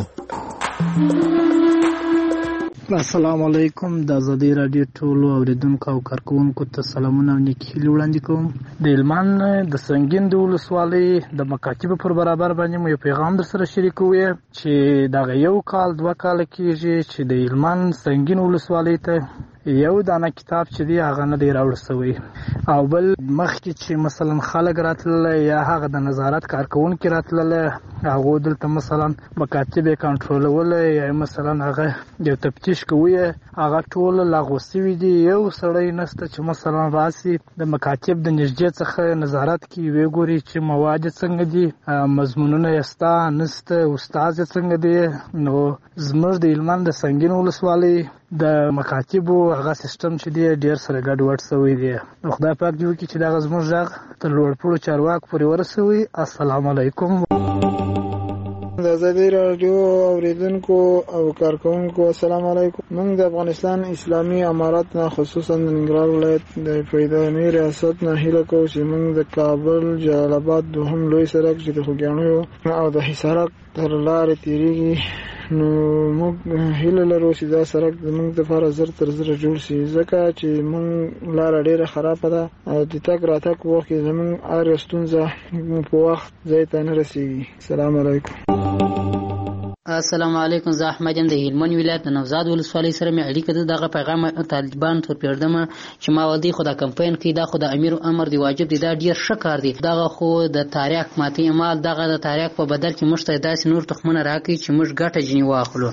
السلام علیکم. د ازادي رادیو ټولو اوریدونکو او کارکونکو ته سلامونه او نیکی هیلې وړاندې کوم. د هلمند د سنگین د ولسوالۍ د مکاتبو پر برابر باندې مو یو پیغام در سره شریکوي چې دغه 1 کال 2 کال کېږي چې د هلمند سنگین ولسوالۍ ته یو دانه کتاب چې دی هغه نه دی راوړل شوی او بل مخکې چې مثلا خلک راتلل یا هغه د نظارت کارکونکي راتلل هغه دلته مثلا مکاتب کنټرولول یا مثلا هغه یو تفتیش کوي هغه ټول لغوه شوي دي. یو سړی نشته چې مثلا راسي د مکاتب د نږدې څخه نظارت کوي وګوري چې مواد څنګه دي، مضمونونه یې شته نشته، استاد څنګه دی. نو زموږ د هلمند د سنگین ولسوالۍ د مکاتبو هغه سیستم چې دی ډیر سره ګډوډ شوی دی. خدای پاک دې وکړي چې دغه زموږ غږ تر لوړپوړو چارواکو پورې ورسوي. السلام علیکم. د ازادي رادیو اوریدونکو او کارکونکو السلام علیکم. موږ د افغانستان اسلامي امارات نه خصوصا د ننګرهار ولایت د پیدایمي ریاست نه هیله کوو چې موږ د کابل جلال آباد دوهم لوی سړک چې د خوږیاڼیو او د حصارک تر لارې تیریږي نو موږ هیله لرو چې دا سړک زموږ لپاره زر تر زر جوړ شي ځکه چې موږ لاره ډیره خرابه ده او د تګ راتګ وخت کې زموږ هر ستونزه په وخت ځای ته نه رسیږي. السلام علیکم. السلام علیکم، زه احمد یم د هلمند ولایت د نوزاد ولسوالۍ سره مې اړیکه ده. دغه پیغام طالبان تور پیردمه چې ما ودی خو دا کمپاین کوي، دا خو د امیر امر دی، واجب دی، دا ډیر ښه کار دی. دغه خو د تاریخ ماتې اعمال، دغه د تاریخ په بدل کې موږ ته داسې نور تخمونه راکړي چې موږ ګټه ځینې واخلو.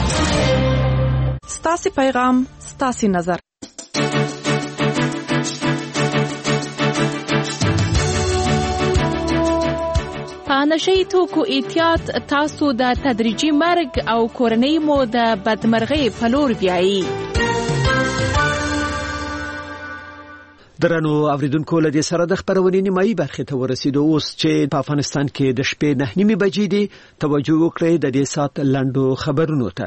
ستاسې پیغام، ستاسې نظر. په نشئی توکو احتیاط تاسو د تدریجي مرګ او کورنۍ مو د بدمرغۍ په لور بیایي. درنو اوریدونکو، له دې سره د خبرونې نیمایي برخې ته ورسېدو. اوس چې په افغانستان کې د شپې 9:30 بجې دي، توجه وکړئ د دې سات لنډو خبرونو ته.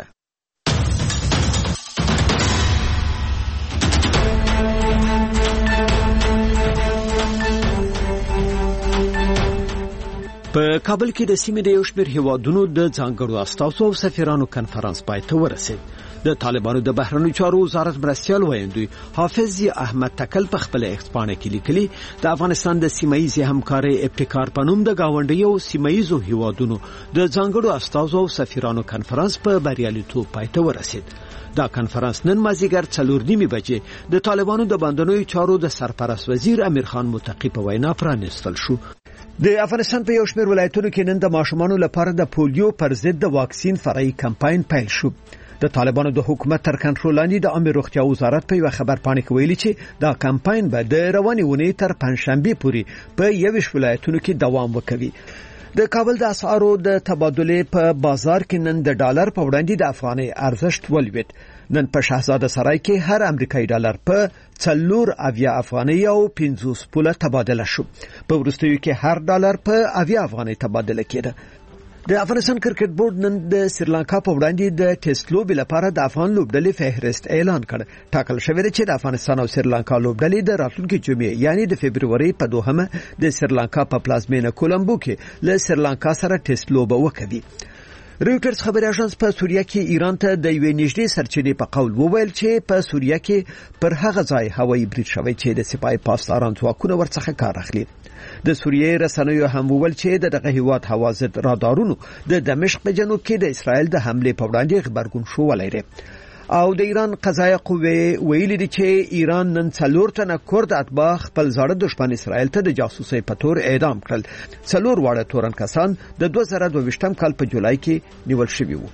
په کابل کې د سیمې د یو شمېر هیوادونو د ځانګړو استازو او سفیرانو کنفرانس پای ته ورسید. د طالبانو د بهرنیو چارو وزارت مرستیال ویاندوی حافظ احمد تکل په خپل ایکسپانه کې لیکلي، د افغانستان د سیمایي همکارۍ ابتکار په نوم د گاونډیو سیمایي هیوادونو د ځانګړو استازو او سفیرانو کنفرانس په بریالیتوب پای ته ورسید. دا کنفرانس نن مازیګر 4:30 بجې د طالبانو د باندنیو چارو د سرپرست وزیر امیر خان متقی په وینا پرانیستل شو. د افغانستان په یو شمېر ولایتونو کې نن د ماشومانو لپاره د پولیو پر ضد د واکسین فرعي کمپاین پیل شو. د طالبانو د حکومت تر کنټرول لاندې د عامه روغتیا وزارت په یو خبر پاڼه کې ویلي چې دا کمپاین به د روانې ونې تر پنځشنبه پورې په 21 ولایتونو کې دوام وکړي. د کابل د اسعارو د تبادله په بازار کې نن د ډالر په وړاندې د افغانۍ ارزښت ولوېد. نن په شاهزاده سرای کې هر امریکایي ډالر په 4 افغانۍ او 50 پوله تبادله شو. په وروستیو کې هر ډالر په 80 افغانۍ تبادله کېده. د افغانستان کرکټ بورډ نن د سریلانکا په وړاندې د ټیسټ لوبې لپاره د افغان لوبډلې فهرست اعلان کړ. ټاکل شوی دی چې د افغانستان او سریلانکا لوبډلې د راتلونکي جمعې یعنی د فبرवरी په 2 د سریلانکا په پلازمینه کولمبو کې له سریلانکا سره ټیسټ لوبه وکړي. رویټرز خبري اژانس په سوریه کې ایران ته د یوې نږدې سرچینې په قول وویل چې په سوریه کې پر هغه ځای هوایي برید شوی چې د سپای پاسداران ځواکونه ورڅخه کار اخلي. د سوریې رسنیو هم وویل چې دغه هیواد هوا ضد رادارونو د دمشق په جنوب کې د اسرائیل د حمله په وړاندې خبرګون شو ولري. او د ایران قضایه قوه ویلي دي چې ایران نن 4 تنه کورد اتباع خپل زاړه دښمن اسرائیل ته د جاسوسۍ په تور اعدام کړل. 4 واړه تورن کسان د 2022 کال په جولای کې نیول شوي وو.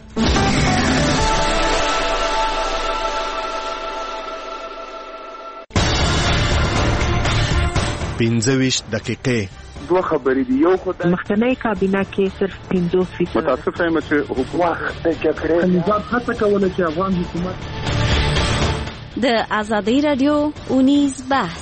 25 دقیقې دوه خبرې دي. یو خدای مخکنی کابینه کې صرف 50% متاسفه یم چې حکومت د جګړې نظام هڅه کوله چې افغان حکومت د ازادي رادیو اونیز بحث.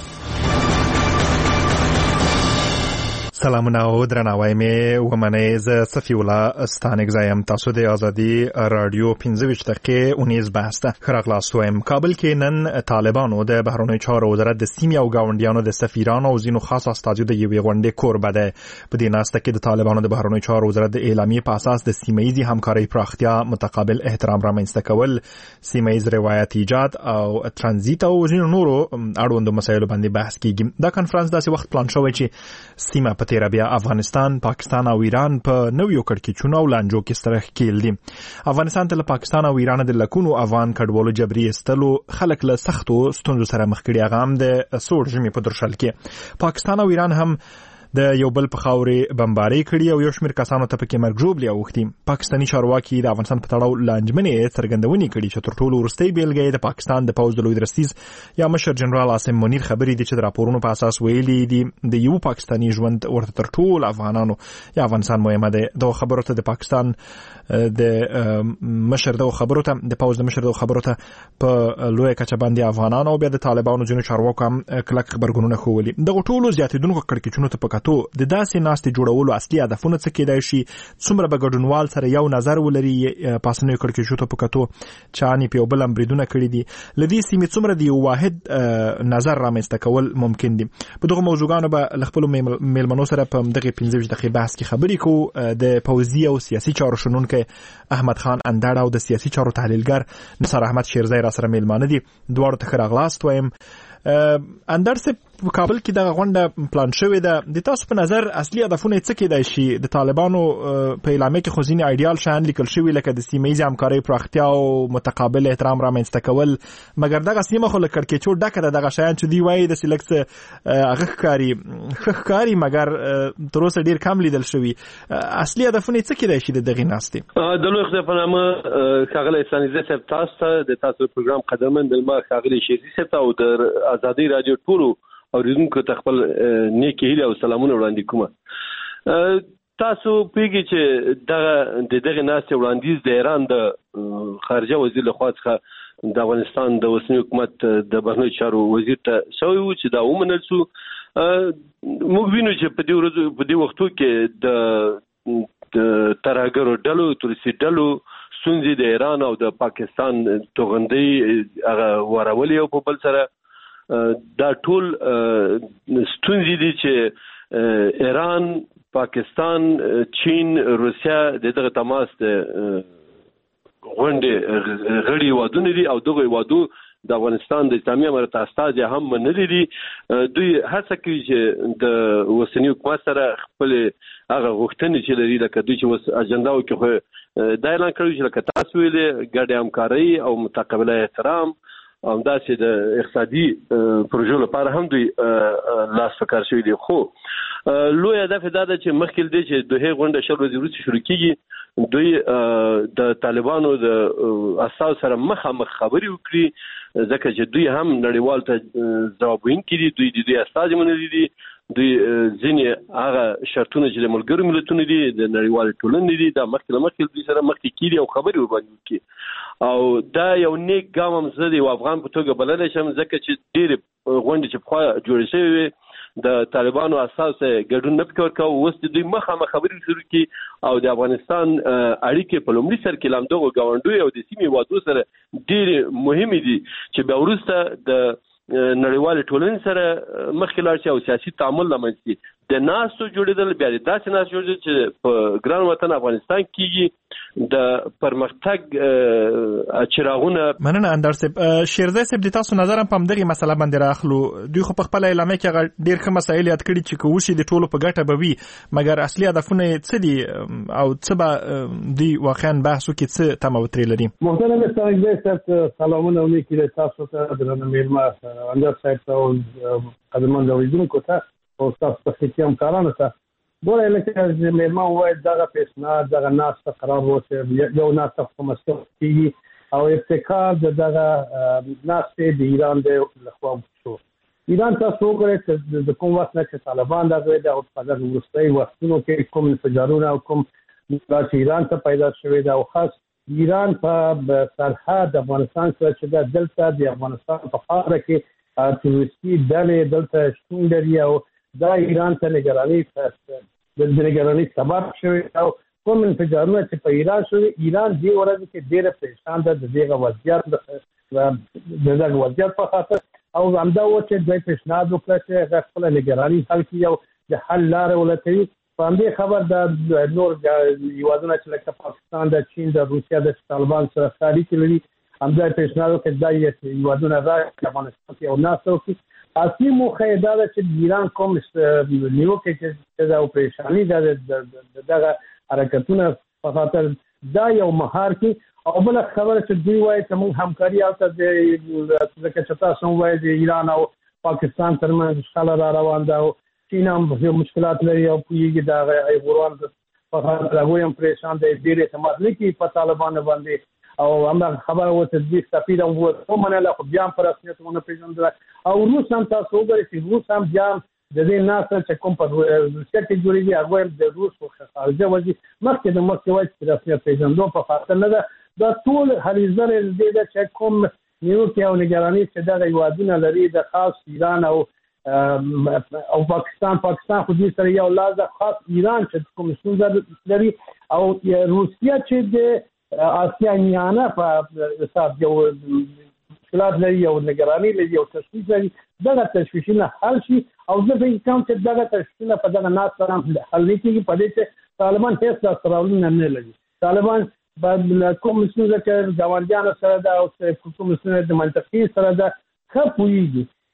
سلامونه او درناوی مې ومنئ. زه صفی الله ستانک زایم. تاسو د ازادي رادیو 25 دقیقې اونیز بحث ته خراغلاست وایم. کابل کې نن طالبانو د بهرنیو چارو وزارت د سیمې او گاونډیانو د سفیرانو او ځینو خاص استازو د یوې غونډې کوربه ده. په دې ناسته کې د طالبانو د بهرنیو چارو وزارت د اعلامیې په اساس د سیمه‌ایزي همکارۍ پراختیا، متقابل احترام رامنځته کول، سیمه‌ایز روایت ایجاد او ترانزیت او ځینو نورو اړوندو مسایلو باندې بحث کیږي. دا کنفرانس داسې وخت پلان شوی چې سیمه په تیر بیا افغانستان، پاکستان او ایران په نویو کړکېچونو او لانجو کې ستر ښکیل دي. افغانستان ته له پاکستان او ایران د لکونو افغان کډوالو جبري استلو خلک له سختو ستونزو سره مخ کړي. هغه هم د سوړ ژمي په درشل کې پاکستان او ایران هم د یو بل په خاورې بمباري کړي او یو شمېر کسانو ته پکې مرګ ژوبلې اوښتي. پاکستاني چارواکي د افغانستان په تړاو لانجمنې څرګندونې کړي چې تر ټولو وروستۍ بیلګه د پاکستان د پوځ د لوی درستیز یا مشر جنرال عاصم منیر خبرې دي چې د راپورونو په اساس ویلي دي د یو پاکستاني ژوند ورته تر ټولو افغانانو یا افغانستان مهمه ده. د خبرو ته د پاکستان د مشر د خبرو ته د پوځ د مشر د خبرو ته په لوی کچه باندې افغانانو او بیا د طالبانو ځینو چارواکو هم کلک خبرګونونه ښوولي. دغه ټولو زیاتېدونکو کړکېچونو ته په کتو د داسې ناستې جوړولو اصلي هدفونه څه کېدای شي، څومره به ګډونوال سره یو نظر ولري پاسنیو کړکېچونو ته په کتو چانې په یو بل هم بریدونه کړي دي، له دې سیمې څومره د یو واحد نظر رامنځته کول ممکن دي. په دغه موضوعګانو به له خپلو میلمنو سره په دغه 15 دقیقې بحث کې خبرې کوو. د پوځي او سیاسي چارو شنونکی احمد خان اندړ او د سیاسي چارو تحلیلګر نصر احمد شیرزی را سره میلمانه دي. دواړو ته ښه راغلاست وایم. اندړ صاحب په کابل کې د غونډه پلان شوې ده د تاسو په نظر اصلي هدفونه څه کېدای شي د طالبانو په اعلامیه کې خو ځینې ایډیال شیان لیکل شوي لکه د سیمه ییزې همکارۍ پراختیا او متقابل احترام رامنځته کول مګر دغه سیمه خو له کړکېچو ډکه ده دغه شیان چې دوی وایي داسې لږ څه هغه ښکاري مګر تر اوسه ډېر کم لیدل شوي اصلي هدفونه څه کېدای شي د دغې ناستې د لوی خدای په نامه ښاغلی اسلامزی صاحب تاسو ته د تاسو پروګرام قدرمن د لمر ښاغلی شیخي صاحب ته او د ازادي رادیو ټولو اوریدونکو ته خپل نیکې هیلې او سلامونه وړاندې کوم تاسو پیږي چې دغه ناستې وړاندیز د ایران د خارجه وزیر لخوا څخه د افغانستان د اوسنی حکومت د بهرنیو چارو وزیر ته شوی و چې دا ومنل شو. موږ وینو چې په دې وختو کې د ترهګرو ډلو تروریستي ډلو ستونزې د ایران او د پاکستان توغندۍ هغه ورولې او په بل سره دا ټول ستونزې دي چې ایران پاکستان چین روسیا دغه تماس د غونډې غړي وادونه دي او دغه وادو د افغانستان د اسلامي امارت استاد هم منلي دي. دوی هڅه کوي چې د اوسنی حکومت سره خپل هغه غوښتنې چې لري لکه دوی چې اجنډا وکړي دا اعلان کړی چې لکه تاسو ویلې ګډه همکاري او متقابل احترام او داسې د اقتصادي پروژو لپاره هم دوی لاس په شوی دي. خو لوی هدف دا ده چې مخکې دی چې دوه غونډه شل ورځې وروسته شروع کیږي دوی د طالبانو د اساس سره مخامخ خبري وکړي ځکه چې دوی هم نړیوال ته ځواب ویونکي دي دوی د دې اساس منلي دي دوی ځینې هغه شرطونه چې د ملګرو ملتونو دي د نړیوال ټولنې دي دا مخکې دوی سره مخکې کیږي او خبري وباندې وکړي او دا یو نیک ګام هم زه د افغان په توګه بللی شم ځکه چې ډېرې غونډې چې پخوا جوړې شوې وې د طالبانو اساس ګډون نه پکې ورکاوه اوس د دوی مخامخ خبرې شروع کړي او د افغانستان اړیکې په لومړي سر کې له همدغو ګاونډیو او د سیمې وادو سره ډېرې مهمې دي چې بیا وروسته د نړیوالې ټولنې سره مخکې لاړ شي او سیاسي تعامل رامنځته شي. د ناستو جوړېدل بیا د داسې ناستو جوړېدل چې په ګران وطن افغانستان کېږي د پرمختګ چراغونه. مننه اندر صاحب. شیرزی صاحب د تاسو نظر هم په همدغې مسله باندې راخلو. دوی خو په خپله اعلامیه کې هغه ډېر ښه مسایل یاد کړي چې که وشي د ټولو په ګټه به وي مګر اصلي هدفونه یې څه دي او څه به دوی واقعا بحث وکړي څه تمه ورترې لري. محترم اسلامزی صاحب سلامونه ولیکي تاسو ته درنه میلمه اندر صاحب ته او قدرمن اوریدونکو ته او تاسو ته هم کارانه ته ګوره لکه میلمه وویل دغه پیشنهاد دغه ناسته قرار وشي یو ناسته په مسکو کېږي او ابتکار دغه ناستې د ایران د لخوا شو. ایران تاسو وګورئ د کوم وخت نه چې طالبان دغه د په دغه وروستي وختونو کې کوم انفجارونه او کوم چې ایران ته پیدا شوی دا او خاص ایران په سرحد افغانستان سره چې د دلته د افغانستان په خاوره کې تروریستي ډلې دلته شتون لري او دا ایران ته نگرانی سبب شوی او کوم انفجارونه چې په ایران شوی ایران دې ورځ کې ډېر پریشان ده د دغه وضعیت په خاطر او همدا و چې دوی پیشنهاد وکړ چې خپل نگرانی حل کړي او د حل لارې ولټوي. په همدې خبر د نور هیوادونه چې لکه پاکستان د چین د روسیا د طالبان سره اړیکې لري همدا پیشنهاد وکړ دا هیوادونه راځي افغانستان کې او ناسو کې اصلي موخه دا ده چې ایران کوم نیوکه چې دا پریشانی ده دغه حرکتونه په خاطر دا یو مهار کې او بل خبره چې دوی وایي چې موږ همکاري او ځکه چې تاسو وایي د ایران او پاکستان ترمنځ شخړه را روان ده او چین هم مشکلات لري او پیږي دا ایغوران په خاطر هغه هم پریشان دي ډېر اعتماد لري په طالبانو باندې او هم خبره وته د سفیر او ومنه له خو بیا پر رسمیتونه پیژندل او روس هم تاسو وګورئ چې روس هم بیا د دې ناسه چې کوم په روسیا کې جوړیږي هغه د روس او خارجه وځي مخکې د مخکې وایي چې رسمیت پیژندو په خاطر نه ده دا ټول هریزر دې چې کوم نیوکه او نگرانی چې دغه هیوادونه لري د خاص ایران او پاکستان خو دې سره یو لاز خاص ایران چې کوم څه لري او روسیا چې د آسیانیانه په حساب یو مشکلات لري او نگرانی لري او تشویش لري دغه تشویشونه حل شي او زه به کوم چې دغه تشویشونه په دغه ناس سره حل کیږي په دې چې طالبان هیڅ لاس نه لري. طالبان په کوم څه چې ګاونډیانو سره دا او کوم څه د منطقي سره دا خپويږي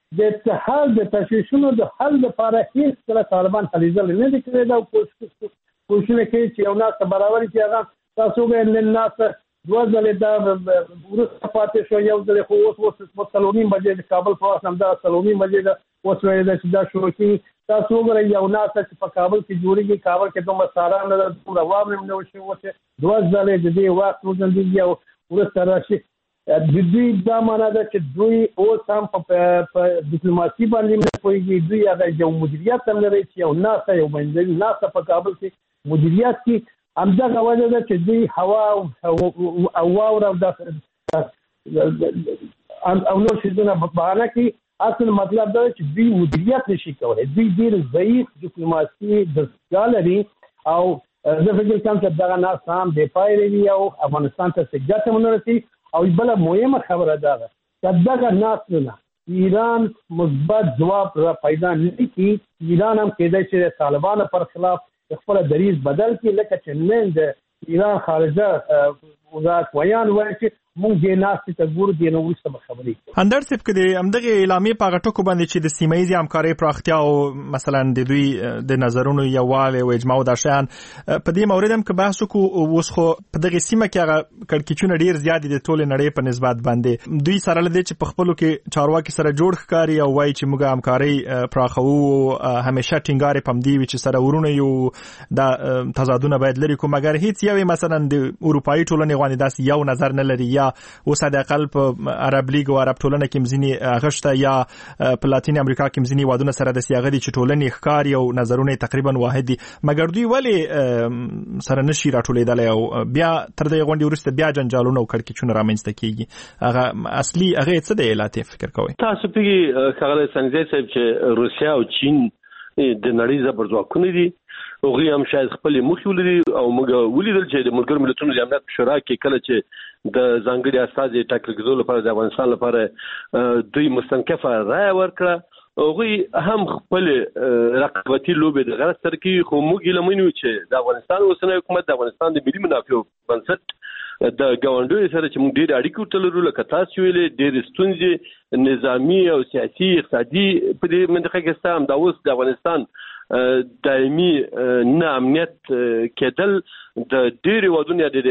د اتحاد د تشویشونو د حل لپاره هیڅ کله طالبان هلې ځلې نه دي کړې دا کوششونه کوي چې یو ناس برابر کړي. هغه تاسو به نن ناس دوه ځلې دا ورسته پاتې شو، یو ځل خو اوس څلورنیم بجې د کابل په وخت همدا څلورنیم بجې دا اوس وایي چې دا شروع کړي. تاسو وګورئ یو ناس چې په کابل کې جوړیږي، کابل کې دومره ساران نه دومره واورم نه وشي چې دوه ځلې د دې وخت وځندېږي او ورسته راشي. د دوی دا معنا ده چې دوی اوس هم په ډیپلوماسي باندې نه پوهېږي، دوی هغه یو مدیریت هم لري چې یو ناسه یو منځوي ناسه په کابل کې مدیریت کې همدغه وجه ده چې دوی هوا او واوره او نور شیزونه بهانه کې اصل مطلب دا چې دوی مدیریت نشي کولی. دوی ډېر ضعیف ډیپلوماسي دستګاه لري او زه فکر کوم چې دغه ناس هم بې پایلې وي او افغانستان ته څه ګټه ونه رسي. او بله مهمه خبره دا ده چې دغه ناس نه ایران مثبت جواب را پیدا نه کړي. ایران هم کېدای چې د طالبانو پر خلاف خپل دریځ بدل کړي، لکه چې نن د ایران خارجه وزارت ویان وایي چې مونږ دې ناستې ته ګورو، دې نه وروسته به خبرې کوو. اندر صاحب که د همدغې اعلامیې په هغه ټکو باندې چې د سیمه ییزې همکارۍ پراختیا او مثلا د دوی د نظرونو یووالی او اجماع دا شیان په دې مورد هم که بحث وکړو، اوس خو په دغې سیمه کې هغه کړکېچونه ډېر زیات دي د ټولې نړۍ په نسبت باندې. دوی سره له دې چې په خپلو کې چارواکي سره جوړ ښکاري او وایي چې موږ همکارۍ پراخوو، همیشه ټینګار یې په همدې وي چې سره ورونه یو دا تضادونه باید لرې کړو، مګر هیڅ یو مثلا د اروپایي ټولنې غوندې داسې یو نظر نه لري، یا اوس حداقل په عرب لیګ او عرب ټولنه کې مځینې غشته یا په لاتین امریکا کې مځینې وادونه سره د سیاغه دي چې ټولنې ښکاري او نظرونه تقریبا واحد دي، مګر دوی ولې سره نشي راټولېدلی او بیا تر دې غونډې وروسته بیا جنجالونه او کړکېچونه رامنځته کېږي؟ هغه اصلي هغه څه دی علت فکر کوئ؟ تاسو پېږي ښاغلی سنځای صاحب چې روسیا او چین د نړۍ زبر ځواکونه دي، هغوی هم شاید خپلې موخې ولري او موږ ولیدل چې د ملګرو ملتونو د امنیت په شورا کې کله چې د ځانګړي استازي ټاکل کېدو لپاره د افغانستان لپاره دوی مستنکفه رایه ورکړه، هغوی هم خپل رقابتي لوبې د غرض سره کوي. خو موږ هیله من یو چې د افغانستان اوسنی حکومت د افغانستان د ملي منافعو بنسټ د ګاونډیو سره چې موږ ډېرې اړیکې ورته لرو، لکه تاسو ویلې ډېرې ستونزې نظامي او سیاسي اقتصادي په دې منطقه کې شته. همدا اوس د افغانستان دایمي نه امنیت کېدل د ډېرې هېوادونو د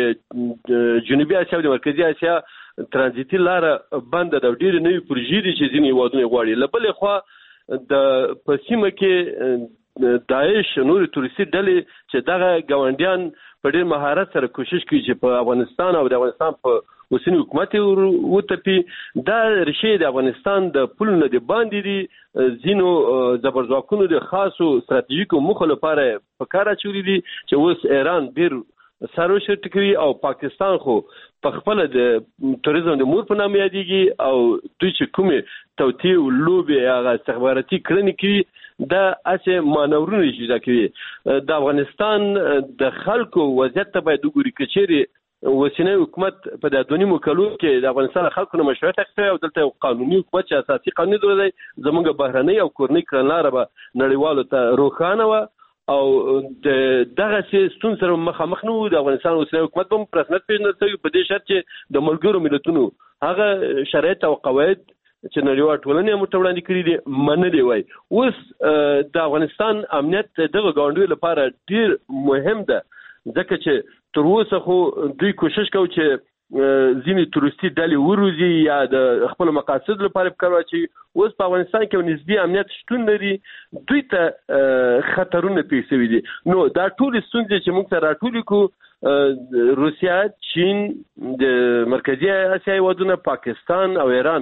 جنوبي اسیا او د مرکزي اسیا ترانزیتي لاره بنده ده، ډېرې نوې پروژې دي چې ځینې هېوادونه یې غواړي. له بلې خوا په سیمه کې داعش نورې تروریستي ډلې چې دغه ګاونډیان په ډېر مهارت سره کوشش کوي چې په افغانستان او د افغانستان په اوسنی حکومت وتپي. دا ریښې د افغانستان د پولو نه د باندې دي، ځینو زبرځواکونو د خاصو ستراتیژیکو موخو لپاره په کار اچولي دي چې اوس ایران ډېر سر وشرټ کوي او پاکستان خو په خپله د توریزم د مور په نامه یادېږي او دوی چې کومې توطیې او لوبې هغه استخباراتي کړنې کوي دا هسې مانورونه اجرا کوي. د افغانستان د خلکو وضعیت ته باید وګوري که چیرې اوسنی حکومت په د 2.5 کلو کې د افغانستان خلکو نه مشروعیت اخیستی او دلته یو قانوني حکومت چې اساسي قانوني دور دی، زموږ بهرنۍ او کورنۍ کړنلاره به نړیوالو ته روښانه وه او دغسې ستونزو سره مخامخ نه وو. د افغانستان اوسنی حکومت به هم په رسمیت پېژندل شوی په دې شرط چې د ملګرو ملتونو هغه شرایط او قواعد چې نړیوال ټولنې هم ورته وړاندې کړي دي منلې وای. اوس د افغانستان امنیت دغه ګاونډیو لپاره ډېر مهم ده، ځکه چې تر اوسه خو دوی کوشش کوي چې ځینې تروریستي ډلې وروزي یا د خپل مقاصد لپاره په کار واچوي. اوس په افغانستان کې یو نسبي امنیت شتون لري، دوی ته خطرونه پېښ شوي دي. نو دا ټولې ستونزې چې موږ ته راټولې کړو، روسیا، چین، د مرکزي اسیا هېوادونه، پاکستان او ایران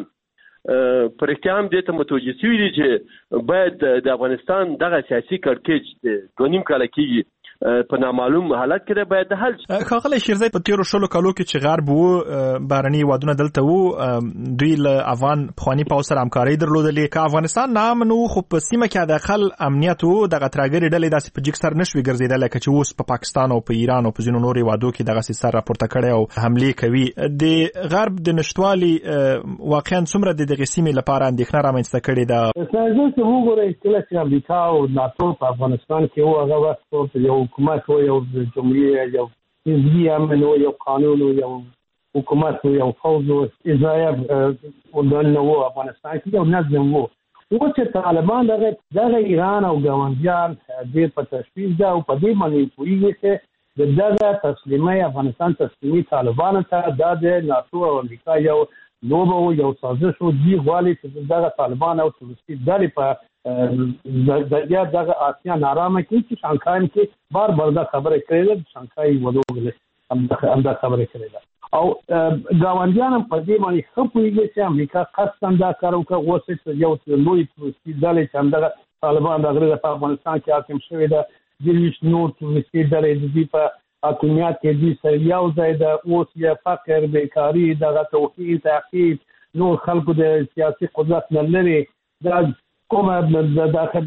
پر احتیا هم دې ته متوجه شوي دي چې باید د افغانستان دغه سیاسي کړکېچ د 2.5 کاله کېږي په نامعلوم حالت کې باید حل شي. ښاغلی شیرزی، په تیرو 16 کالو کې چې غرب وو بهرني هېوادونه دلته وو، دوی له افغان پخواني پوځ سره همکارۍ درلودلې. که افغانستان ناامن وو خو په سیمه کې حداقل امنیت وو، دغه ترهګرې ډلې داسې په جګ سر نه شوې ګرځېدلی لکه چې اوس په پاکستان او په ایران او په ځینو نورو هېوادو کې دغسې سر راپورته کړی او حملې کوي. د غرب د نشتوالي واقعا څومره د دغې سیمې لپاره اندېښنه رامنځته کړې ده؟ څنګه وګورئ کله چې امریکا او ناتو په افغانستان کې وو، هغه وخت یو حکومت و، یو جمهوریه، یو حزبي امن و، یو قانون و، یو حکومت و، یو فوج و، اجرایه ودانه و، افغانستان کې یو نظم و. اوس چې طالبان دغه ایران او ګاونډیان ډېر په تشویش ده او په دې باندې پوهېږي چې د دغه تسلیمۍ افغانستان تسلیمي طالبانو ته دا د ناتو او امریکا یو لوبه او یو سازش و دی غواړي چې دغه طالبان او تروریستي ډلې په دغه آسیا نارامه کې چې شانګهای کې بار دا خبره کړې ده شانګهای ودوغله هم دا خبره کړې ده او ګاونډیان هم په دې باندې ښه پوهېږي چې امریکا قصداً دا کار وکړ اوس چې یو لوی تروریستي ډلې چې همدغه طالبان د هغې په افغانستان کې حاکم شوې ده د نور تروریستي ډلې د دې په حاکمیت کې دي سره یو ځای ده اوس یې فقر بیکاري دغه توحید تعقیب نور خلکو د سیاسي قدرت نه لري دا کومه د داخل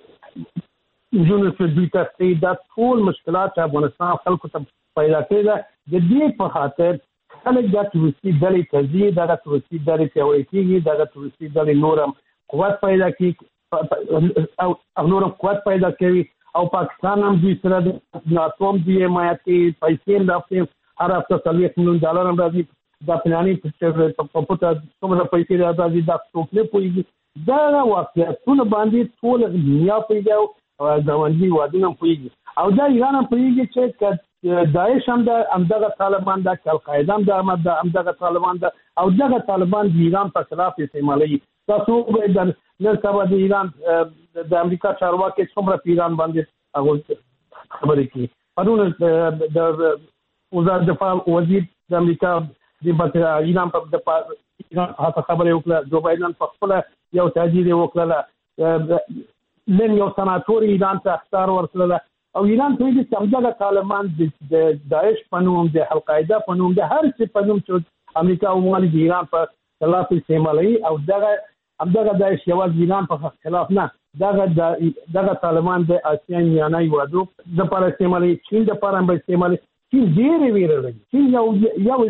جنوب دوی ته دا ټول مشکلات چې افغانستان خلکو ته پیدا کړي ده د دې په خاطر خلک دا تروریستي ډلې ته ځي دغه تروریستي ډلې پیاوړې کېږي دغه تروریستي ډلې نور هم قوت پیدا کړي او نور هم قوت پیدا کوي او پاکستان هم دوی سره د ناتو هم دوی حمایت کوي پیسې هم راځي هر هفته $40 ملیون هم راځي دا پلاني په پټه څومره پیسې راځي دا څوک نه پوهېږي دا واقعیتونه باندې ټول دنیا پوهېږي او ګاونډي هېوادونه هم پوهېږي او دا ایران هم پوهېږي چې داعش هم د همدغه طالبان ده القاعده هم د همدغه طالبان ده او دغه طالبان د ایران په خلاف استعمالوي تاسو د نن سبا د ایران د امریکا چارواکي څومره په ایران باندې هغه خبرې کوي پرون د وزارت دفاع وزیر د امریکا د ایران په خبرې وکړه جو بایدن په خپل یو تهدید وکړه نن یو سناتور ایران ته اخطار ورکړه او ایران ته چې همدغه طالبان د داعش په نوم د القاعده په نوم د هر څه په نوم چې امریکا عمومي د ایران په خلاف استعمالوي او همدغه داعش یوازې ایران په خلاف نه دغه طالبان د آسیا میانه هېوادو دپاره استعمالوي چین دپاره هم استعمالوي چین ډېرې ویره لري چین یو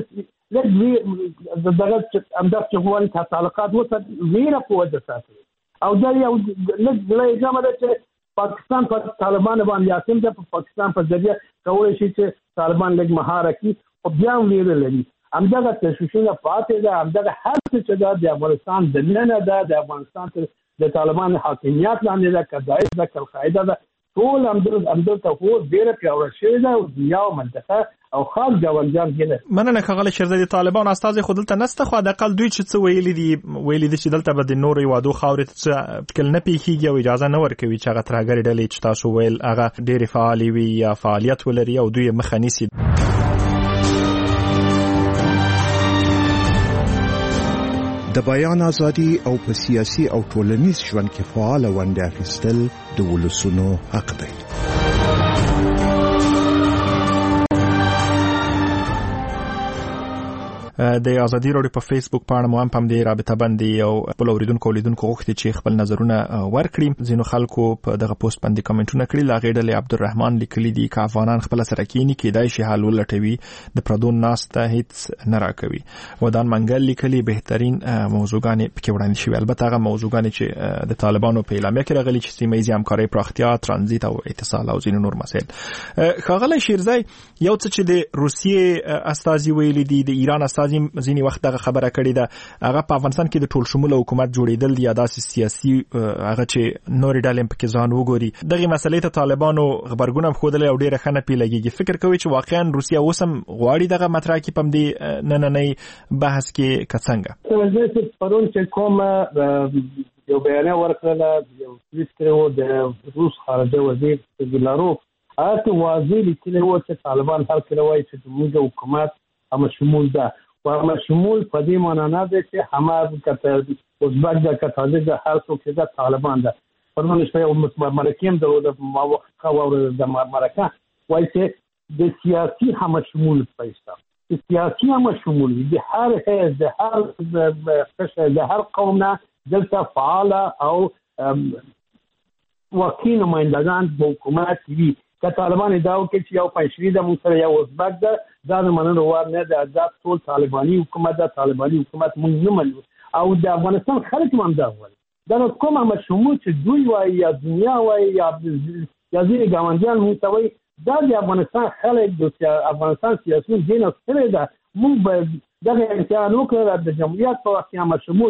دغه همدغه چې غواړي تعلقات وساتي ویره په وجه ساتي او دا یو لږ اجازه ده چې پاکستان په طالبان باندې حاکم ده په پاکستان په ذریعہ کولی شي چې طالبان لږ مهار کړي او بیا هم ویره لري همدغه تشویشونه پاتې ده همدغه هر څه چې ده د افغانستان دننه ده د افغانستان د طالبان حاکمیت لاندې ده که داعش ده که القاعده ده ټول همدلته خو ډېره پیاوړې شوې ده او دنیا او منطقه او خاص ګاونډیان کې ده مننه ښاغلی شیرزی د طالبانو استازی خو دلته نسته خو حداقل دوی چې څه ویلي دي چې دلته به د نورو هېوادو خاورې ته څه ټکل نه پېښېږي او اجازه نه ورکوي چې هغه ترهګرې ډلې چې تاسو ویل هغه ډېرې فعالې وي یا فعالیت ولري او دوی یې مخه نیسي د بیان ازادي او په سیاسي او ټولنیز ژوند کې فعال ونډه اخیستل د ولسونو حق دی. د ازادي راډیو په فیسبوک پاڼه مو هم په دې رابطه باندې او خپل اوریدونکو غوښتي چې خپل نظرونه ورکړي ځینو خلکو په دغه پوسټ باندې کمنټونه کړي لاغې ډلې عبدالرحمن لیکلي دي چې افغانان خپل سره کېني کېدای شي حل ولټوي د پردون ناس ته هیڅ نه راکوي ودان منګل لیکلي بهترین موضوعګانې پکې وړاندې شوي البته هغه موضوعګانې چې د طالبانو په اعلامیه کې راغلي چې سیمه ییزې همکارۍ پراختیا ترانزیت او اتصال او ځینې نور مسایل ښاغلی شیرزی یو څه چې د روسیې استازي ویلي دي د ایران استازي ځینې وخت دغه خبره کړې ده هغه په افغانستان کې د ټول شموله حکومت جوړېدل دي یا داسې سیاسي هغه چې نورې ډلې هم پکې ځان وګوري دغې مسلې ته طالبانو غبرګون هم ښودلی او ډېره ښه نه پې لګېږي فکر کوي چې واقعا روسیه اوس هم غواړي دغه مطرح کې په همدې نننۍ بحث کې که څنګه پرون چې کوم یو بیانیه ورکړله یو تویټ کړی و د روس خارجه وزیر سرګی هغه واضح لیکلی و چې طالبان هر کله وایي چې زموږ حکومت همه شمول ده و همه شمول په دې معنا نه ده چې همه که ازبک ده که تاجک ده هر څوک چې ده طالبان ده پرون شپه یو مرکه هم د موافقه واورېده د مرکه وایي چې د سیاسي همه شمول پیسه د سیاسي همه شمول د هر حزب د هر قشر د هر قوم نه دلته فعاله او واقعي نمایندگان د حکومت وي که طالبان ادعا وکړي چې یو پنځشري ده موږ سره یو ازبک ده دا د منلو وړ نه ده دا ټول طالباني حکومت ده طالباني حکومت موږ نه منو او د افغانستان خلک هم همدا وایي دا نو کوم همه شمول چې دوی وایي یا دنیا وایي یا ځینې ګاونډیان موږ ته وایي دا د افغانستان خلک د افغانستان سیاسیون دې نه ستړی ده موږ به دغه امتحان وکړو د جمهوریت په وخت کې همه شمول چې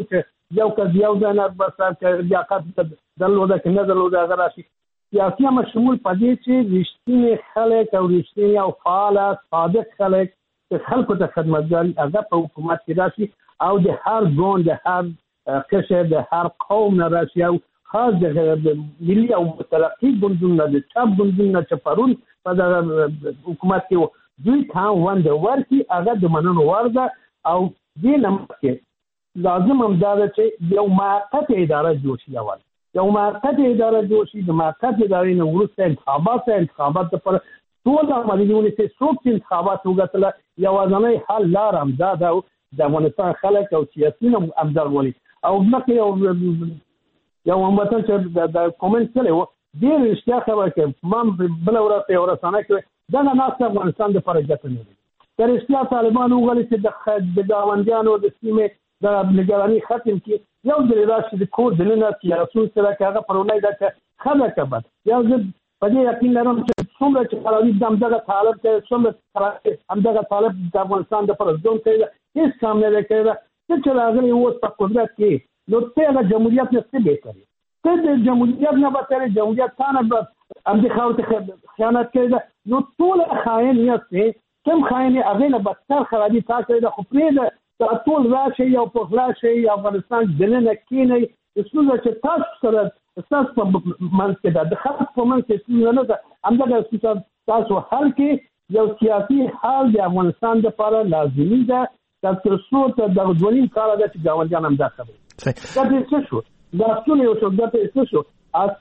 یو کس یو ځای نه بس لیاقت درلوده که نه درلوده هغه راشي. سیاسي هم شمول په دې چې رښتینی خلک او رښتینی او فعال صادق خلک چې خلکو ته خدمتګاري هغه په حکومت کې راشي او د هر ګوند د هر قشر د هر قوم نه راشي او خاص د ملي او متلقي ګوندونو د چاپ ګوندونو چې پرون په حکومت کې دوی ته ونده ورکي هغه د منلو وړ ده او دې نه مخکې لازم هم دا ده چې یو موقت اداره جوړ شي. اول یو موقت اداره جوړ شي، د موقت ادارې نه وروسته انتخابات لپاره ټول عملي ونیسي. څوک چې انتخابات وګټله یوازینی حل لار همدا ده د افغانستان خلک او سیاسیون هم همدا ولي. او مخکې یو هموطن چې د کومنټ کړی و ډېر رښتیا خبره کوي. ما بله ورځ یو رسنۍ کې دغه ناسته افغانستان دپاره ګټه نه لري. که رښتیا طالبان وغواړي چې د ګاونډیانو د سیمې د نګراني ختم کړي، یو ځل راشي د کور دننه سیاسون سره که هغه پرونی ده چې ښه ده که بد. یو زه په دې یقین لرم چې څومره چې خلاوي د همدغه طالب کوي، څومره همدغه طالب د افغانستان دپاره ژوند کوي، هېڅ کام نه دی کړی ده. ته چې راغلی اوس په قدرت کې نو ته هغه جمهوریت نه څه بهتر یې؟ ته د جمهوریت نه بدتر یې. جمهوریت تا نه همدې خاورې ته خیانت کړی ده. نو ټول خاین یاستې، کوم خاین یې هغې نه بدتر خرابي تا کړې ده. خو پرېږده دا ټول راشي او پخلا شي افغانستان دننه کېنئ. ستونزه چې تاسو سره ستاسو په منځ کې ده، د خلکو په منځ کې ستونزه نه ده. همدغه ستونزه تاسو حل کې یو سیاسي حل د افغانستان دپاره لازمي ده. تر څو ته دغه 2.5 کاله ده چې ګاونډیان همدا خبرې ګټې څه شو، دا ستونې یو شو، ګټې څه شو.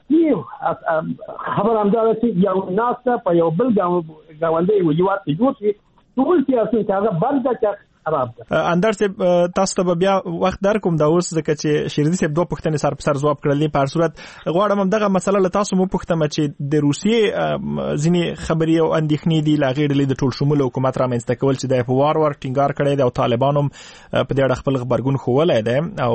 اصلي خبره همدا ده چې یو ناسته په یو بل ګاونډی هېواد کې جوړ شي. ټول سیاسي چې هغه بد ده چې اندر صاحب تاسو ته بیا وخت درکوم دا اوس ځکه چې شیردي صاحب دوه پوښتنې سر په سر ځواب کړلې. په هر صورت غواړم همدغه مسله له تاسو مو پوښتم چې د روسیې ځینې خبرې او اندېښنې دي لا غیر د ټول شمول حکومت رامنځته کول چې د په وار ټینګار کړی دی او طالبان هم په دې اړه خپل غبرګون ښوولی دی او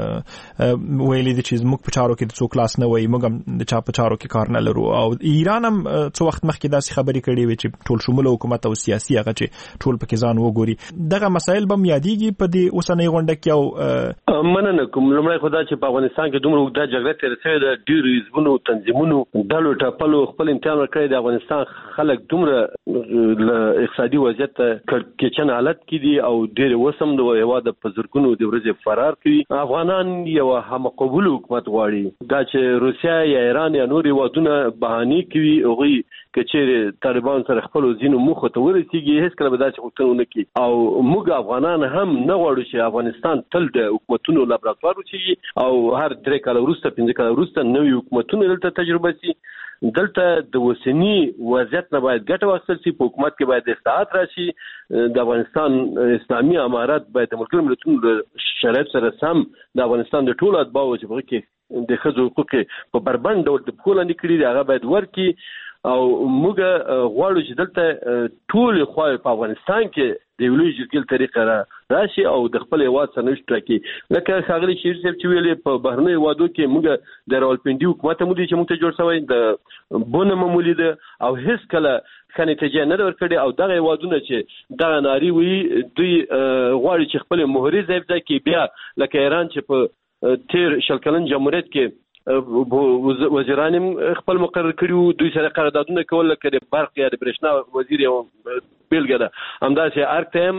ویلي دي چې موږ په چارو کې د څوک لاس نه وایي، موږ هم د چا په چارو کې کار نه لرو. او ایران هم څو وخت مخکې داسې خبرې کړې وې چې ټول شمول حکومت او سیاسي هغه چې ټول پکې ځان وګوري. دغه مسایل به یادېږي په دې اوسنۍ غونډه کې؟ او مننه کوم. لومړی خو دا چې په افغانستان کې دومره اوږده جګړه تېره شوې ده، ډېرو حزبونو، تنظیمونو، ډلو ټپلو خپل امتحان ورکړی د افغانستان خلک دومره له اقتصادي وضعیت کېچن حالت کې دي او ډېر اوس هم د هېواد په زرګونو د ورځې فرار کوي. افغانان یو همقبول حکومت غواړي. دا چې روسیه یا ایران یا نور هېوادونه بهانې کوي، هغوی که چیرې طالبان سره خپلو ځینو موخو ته ورسېږي هېڅکله به داسې غوښتنه ونه کړي. او موږ افغانان هم نه غواړو چې افغانستان تل د حکومتونو لابراتوار وشي او هر 3 کاله وروسته 5 کاله وروسته نوي حکومتونه دلته تجربه شي. دلته د وسنی وضعیت نه باید ګټه واخیستل شي. په حکومت کې باید اصلاحات راشي. د افغانستان اسلامي امارات باید د ملګرو ملتونو د شرایطو سره سم د افغانستان د ټولو اتباعو چې په کې د ښځو حقوق په بربند ډول د پښو لاندې کړي دي هغه باید ورکړي. او موږ غواړو چې دلته ټول خواوې په افغانستان کې د یو لوی جرګې طریقه راشي او د خپل هېواد سرنوشت ټاکي. لکه ښاغلي شهید صاحب چې ویلې په بهرنیو هېوادو کې موږ د راولپنډي حکومت هم ولید چې موږ ته جوړ شوی، د بون هم ولید او هېڅکله ښه نتیجه نه ده ورکړې. او دغه هېوادونه چې دغه نارې وایي دوی غواړي چې خپل مهرې ځای ځای کې بیا لکه ایران چې په تېر 20 کلن جمهوریت کې وزیران خپل مقرر کړي، دوی سره قراردادونه کول لکه د برق یا د برېښنا وزیر یو بیلګه ده. همداسې هر ټایم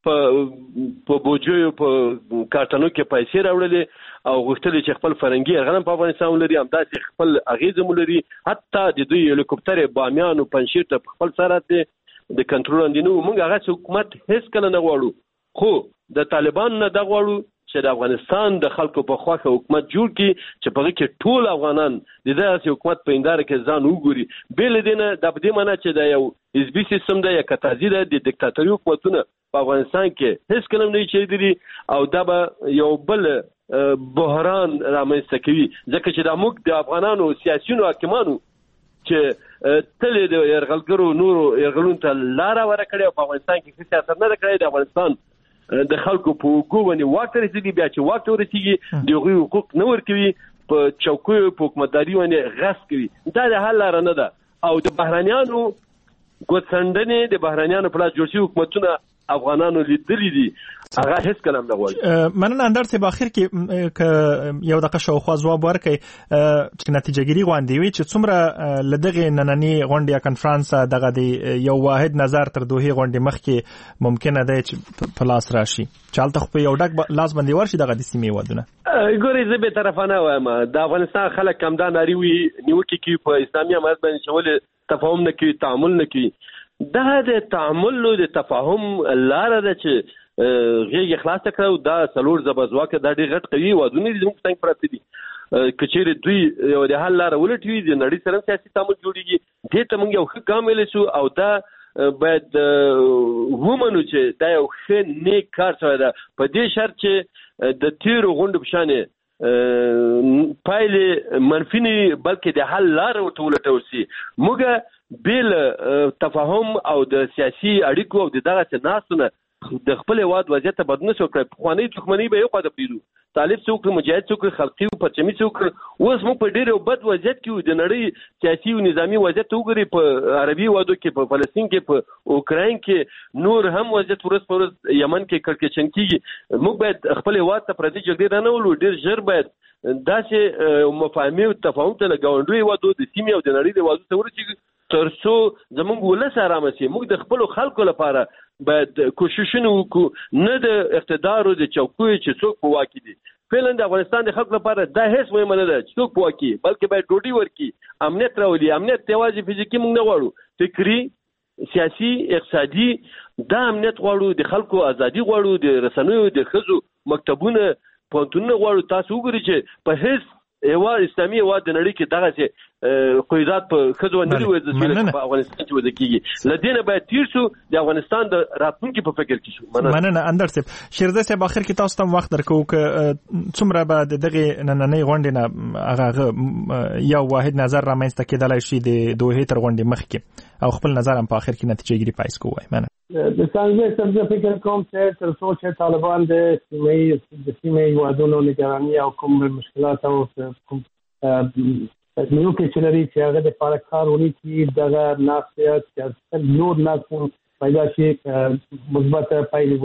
په بوجیو په کارتنو کې پیسې راوړلې او غوښتل چې خپل فرنګي یرغل په افغانستان ولري، همداسې خپل اغیزه ولري. حتی د دوی هلیکوپټر بامیان او پنجشیر ته په خپل سرحد د کنټرول لاندې نه. موږ هغه حکومت هیڅ کله نه غواړو، خو د طالبان نه دا غواړو چې د افغانستان د خلکو په خواخه حکومت جوړ کړي چې په هغه کې ټول افغانان د داسې حکومت په هنداره کې ځان وګوري. بې له دې نه دا په دې معنی چې دا یو حزبي سیستم دی یا کتازي ده، د دیکتاتوري حکومتونه په افغانستان کې هیڅ کله نه چلیدلي او دا به یو بل بحران رامنځته کوي. ځکه چې دا موږ د افغانانو سیاسیونو حاکمانو چې تل د یرغلګرو نورو یرغلونو ته لاره ورکړې او په افغانستان کې سیاست نه کړی، د افغانستان د خلکو په وګونې واک ته رسېږي، بیا چې واک ته ورسېږي د هغوی حقوق نه ورکوي، په چوکیو په حکومتداري باندې غصب کوي. دا د حل لاره نه ده. او د بهرنیانو ګوتڅنډنې، د بهرنیانو په لاس جوړ شوي حکومتونه افغانانو لیدلې دي هغه هیڅ کلام نه غواړي. مننه اندر ته باخر کې یو دغه شاوخوا ځواب ورکړي چې نتیجهګیری غونډې وي چې څومره لدغه نننی غونډه کانفرنس دغه دی یو واحد نظر تر دوه غونډې مخکې ممکنه ده چې په لاس راشي چالت خو یو ډک لاس باندې ورشي دغه د سیمې ودونه. ګورې زه به طرفانه وایم د افغانستان خلک کمدان اړي وي نیوکه کوي په اسلامي امارت باندې چې ولې تفاهم نه کوي تعامل نه کوي. دا د تعامل او د تفاهم لار ده چې غیږ خلاص کړو دا څلور زبزواکه دا ډېر غټ قوي ودونه دي موږ څنګه پراته دي کچېره دوی یو د حل لار ولټوي د نړۍ سره سیاسي تعامل جوړیږي دې ته موږ یو ښه ګام ویل شو او دا باید ومنو چې دا یو ښه نیک کار شوی ده په دې شرط چې د تیرو غونډو په شانې پایلې منفي نه بلکې د حل لار ورته ولټول شي. موږ بیل تفاهم او د سیاسي اړیکو او د دغه ناسونه د خپل هواد وضعیت بدنه شو کړ خواني دښمنۍ به یو قاعده پیرو طالب څوک مجاهد څوک خلقي او پرچمي څوک اوس موږ په ډیره بد وضعیت کې د نړۍ سیاسي او نظامی وضعیت وګوري په عربي وادو کې په فلسطین کې په اوکراین کې نور هم وضعیت ورځ په ورځ یمن کې کړکېچن کیږي. موږ باید خپل هواد ته پردي جګړې نه ولو ډیر ژر باید داسې مفاهمه او تفاهم ته لګاونډوي وادو د سیمې او د نړۍ د وادو ته ورچې ترڅو زموږ ولس آرام شي. موږ د خپل خلکو لپاره باید کوششونه وکړو نه د اقتدار او د چوکۍ چې څوک په واکي دي. فعلا د افغانستان د خلکو لپاره دا هیڅ مهم نه ده چې څوک په واکي بلکې باید ډوډۍ ورکړي امنیت راولي. امنیت یوازې فزیکي موږ نه غواړو فکری سیاسي اقتصادي دا امنیت غواړو د خلکو ازادي غواړو د رسنیو د ښځو مکتبونه پوهنتونونه غواړو. تاسو وګورئ چې په هیڅ هیواد اسلامي هیواد د نړۍ کې دغه چې قیادات په ښځو نه لري چې په افغانستان کې وځي کیږي لدینه باید تیر شو د افغانستان د راتلونکي په فکر کې شو. مننه اندر صاحب شیرزه صاحب اخر کې تاسو ته وخت درکو ک څومره به دغه نننۍ غونډې نه هغه یو واحد نظر را مېنځته کېدلای شي د دوه تر غونډې مخکې او خپل نظر هم په اخر کې نتیجه ګیری پایس کوی. مننه د څنګه څنګه فکر کوم چې تر څو چې طالبان د سیمې هیوادونو نگرانی او کوم مشکلات او کوم نیو کې چې لري چې هغه د فارکارونی کې دغه ناسیات چې نور ناسون پیدا شي مثبت پایلې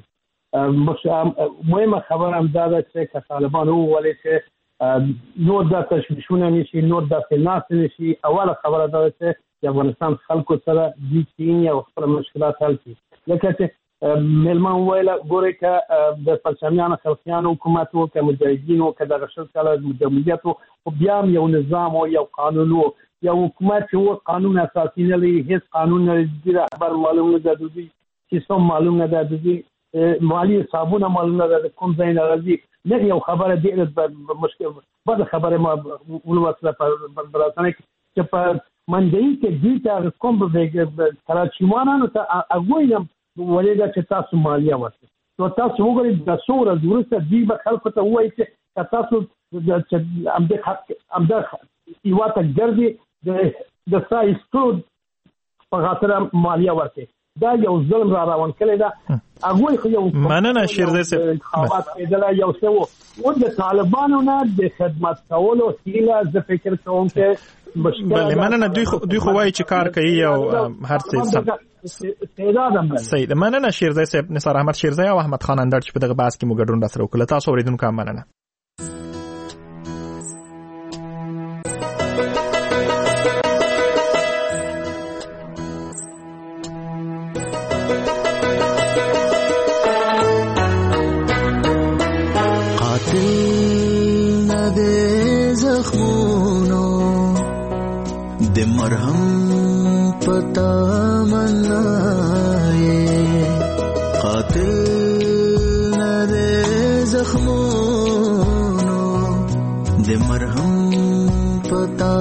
ولري. مهمه خبر هم دا ده چې طالبان وویل چې نور د تشویشونه نشي نور د فناس نشي. اوله خبره ده چې د افغانستان خلکو سره د چین او خپل مشکلات حل کړي. لکه چې ملمان ویل ګوري ک د پرچمیانو خلقیانو حکومت او ک مجاهدینو ک د رشد کله مجاهدیت او بیا یو نظام او یو قانون او یو حکومت او قانون اساسي نه لري هیڅ قانون نه لري خبر معلوم نه ده دوی سیستم معلوم نه ده دوی مالی حسابونه معلوم نه ده کوم ځای نه راځي نه یو خبره ډیره مشکل بده خبره ما ولوسله په براسنه چې په منځي کې دې ته کوم به کراچیوانانو ته اګویم ولېدا چې تاسو مالیه ورکړئ. نو تاسو وګورئ د څوره ورسته دې به خلکو ته وایي چې تاسو چې امده ایواته ګرځي د سایستو په خاطر مالیه ورکړئ. دا یو ظلم را روان کړی دا اګوي خو یو مننه شیرزه صاحب دا یو څه و د طالبانو نه د خدمت کولو هیله ز فکر کوم چې بله مننه دوی خو وایي چې کار کوي او هر څه صحیح. مننه شیرزه صاحب نثار احمد شیرزه او احمد خان اندر چې په دغه بحث کې مو ګډون راسره وکړل. تاسو اوریدونکو هم مننه. د مرهم پتا منائے قاتل نرے زخمونو د مرهم پتا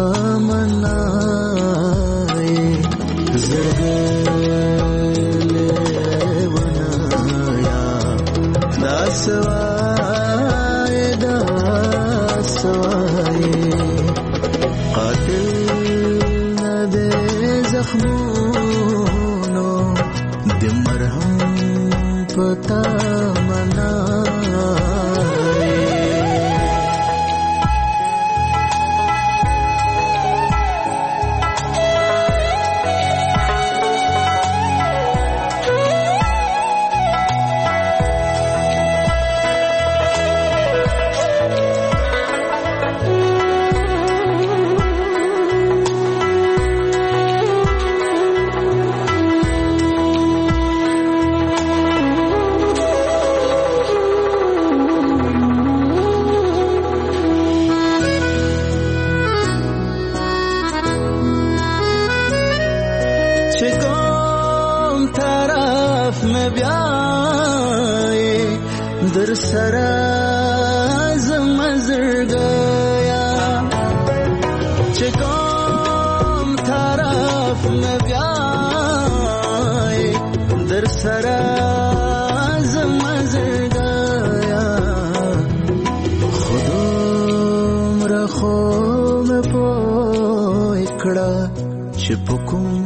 منائے زرگل ونایا داسوائے قاتل زخمونو د مرهم پتا طرف مې بیا در سره زما زړګیا چې کوم طرف مې بیا در سره زما زړګیا خودم را خو مې پوه کړه چې په کوم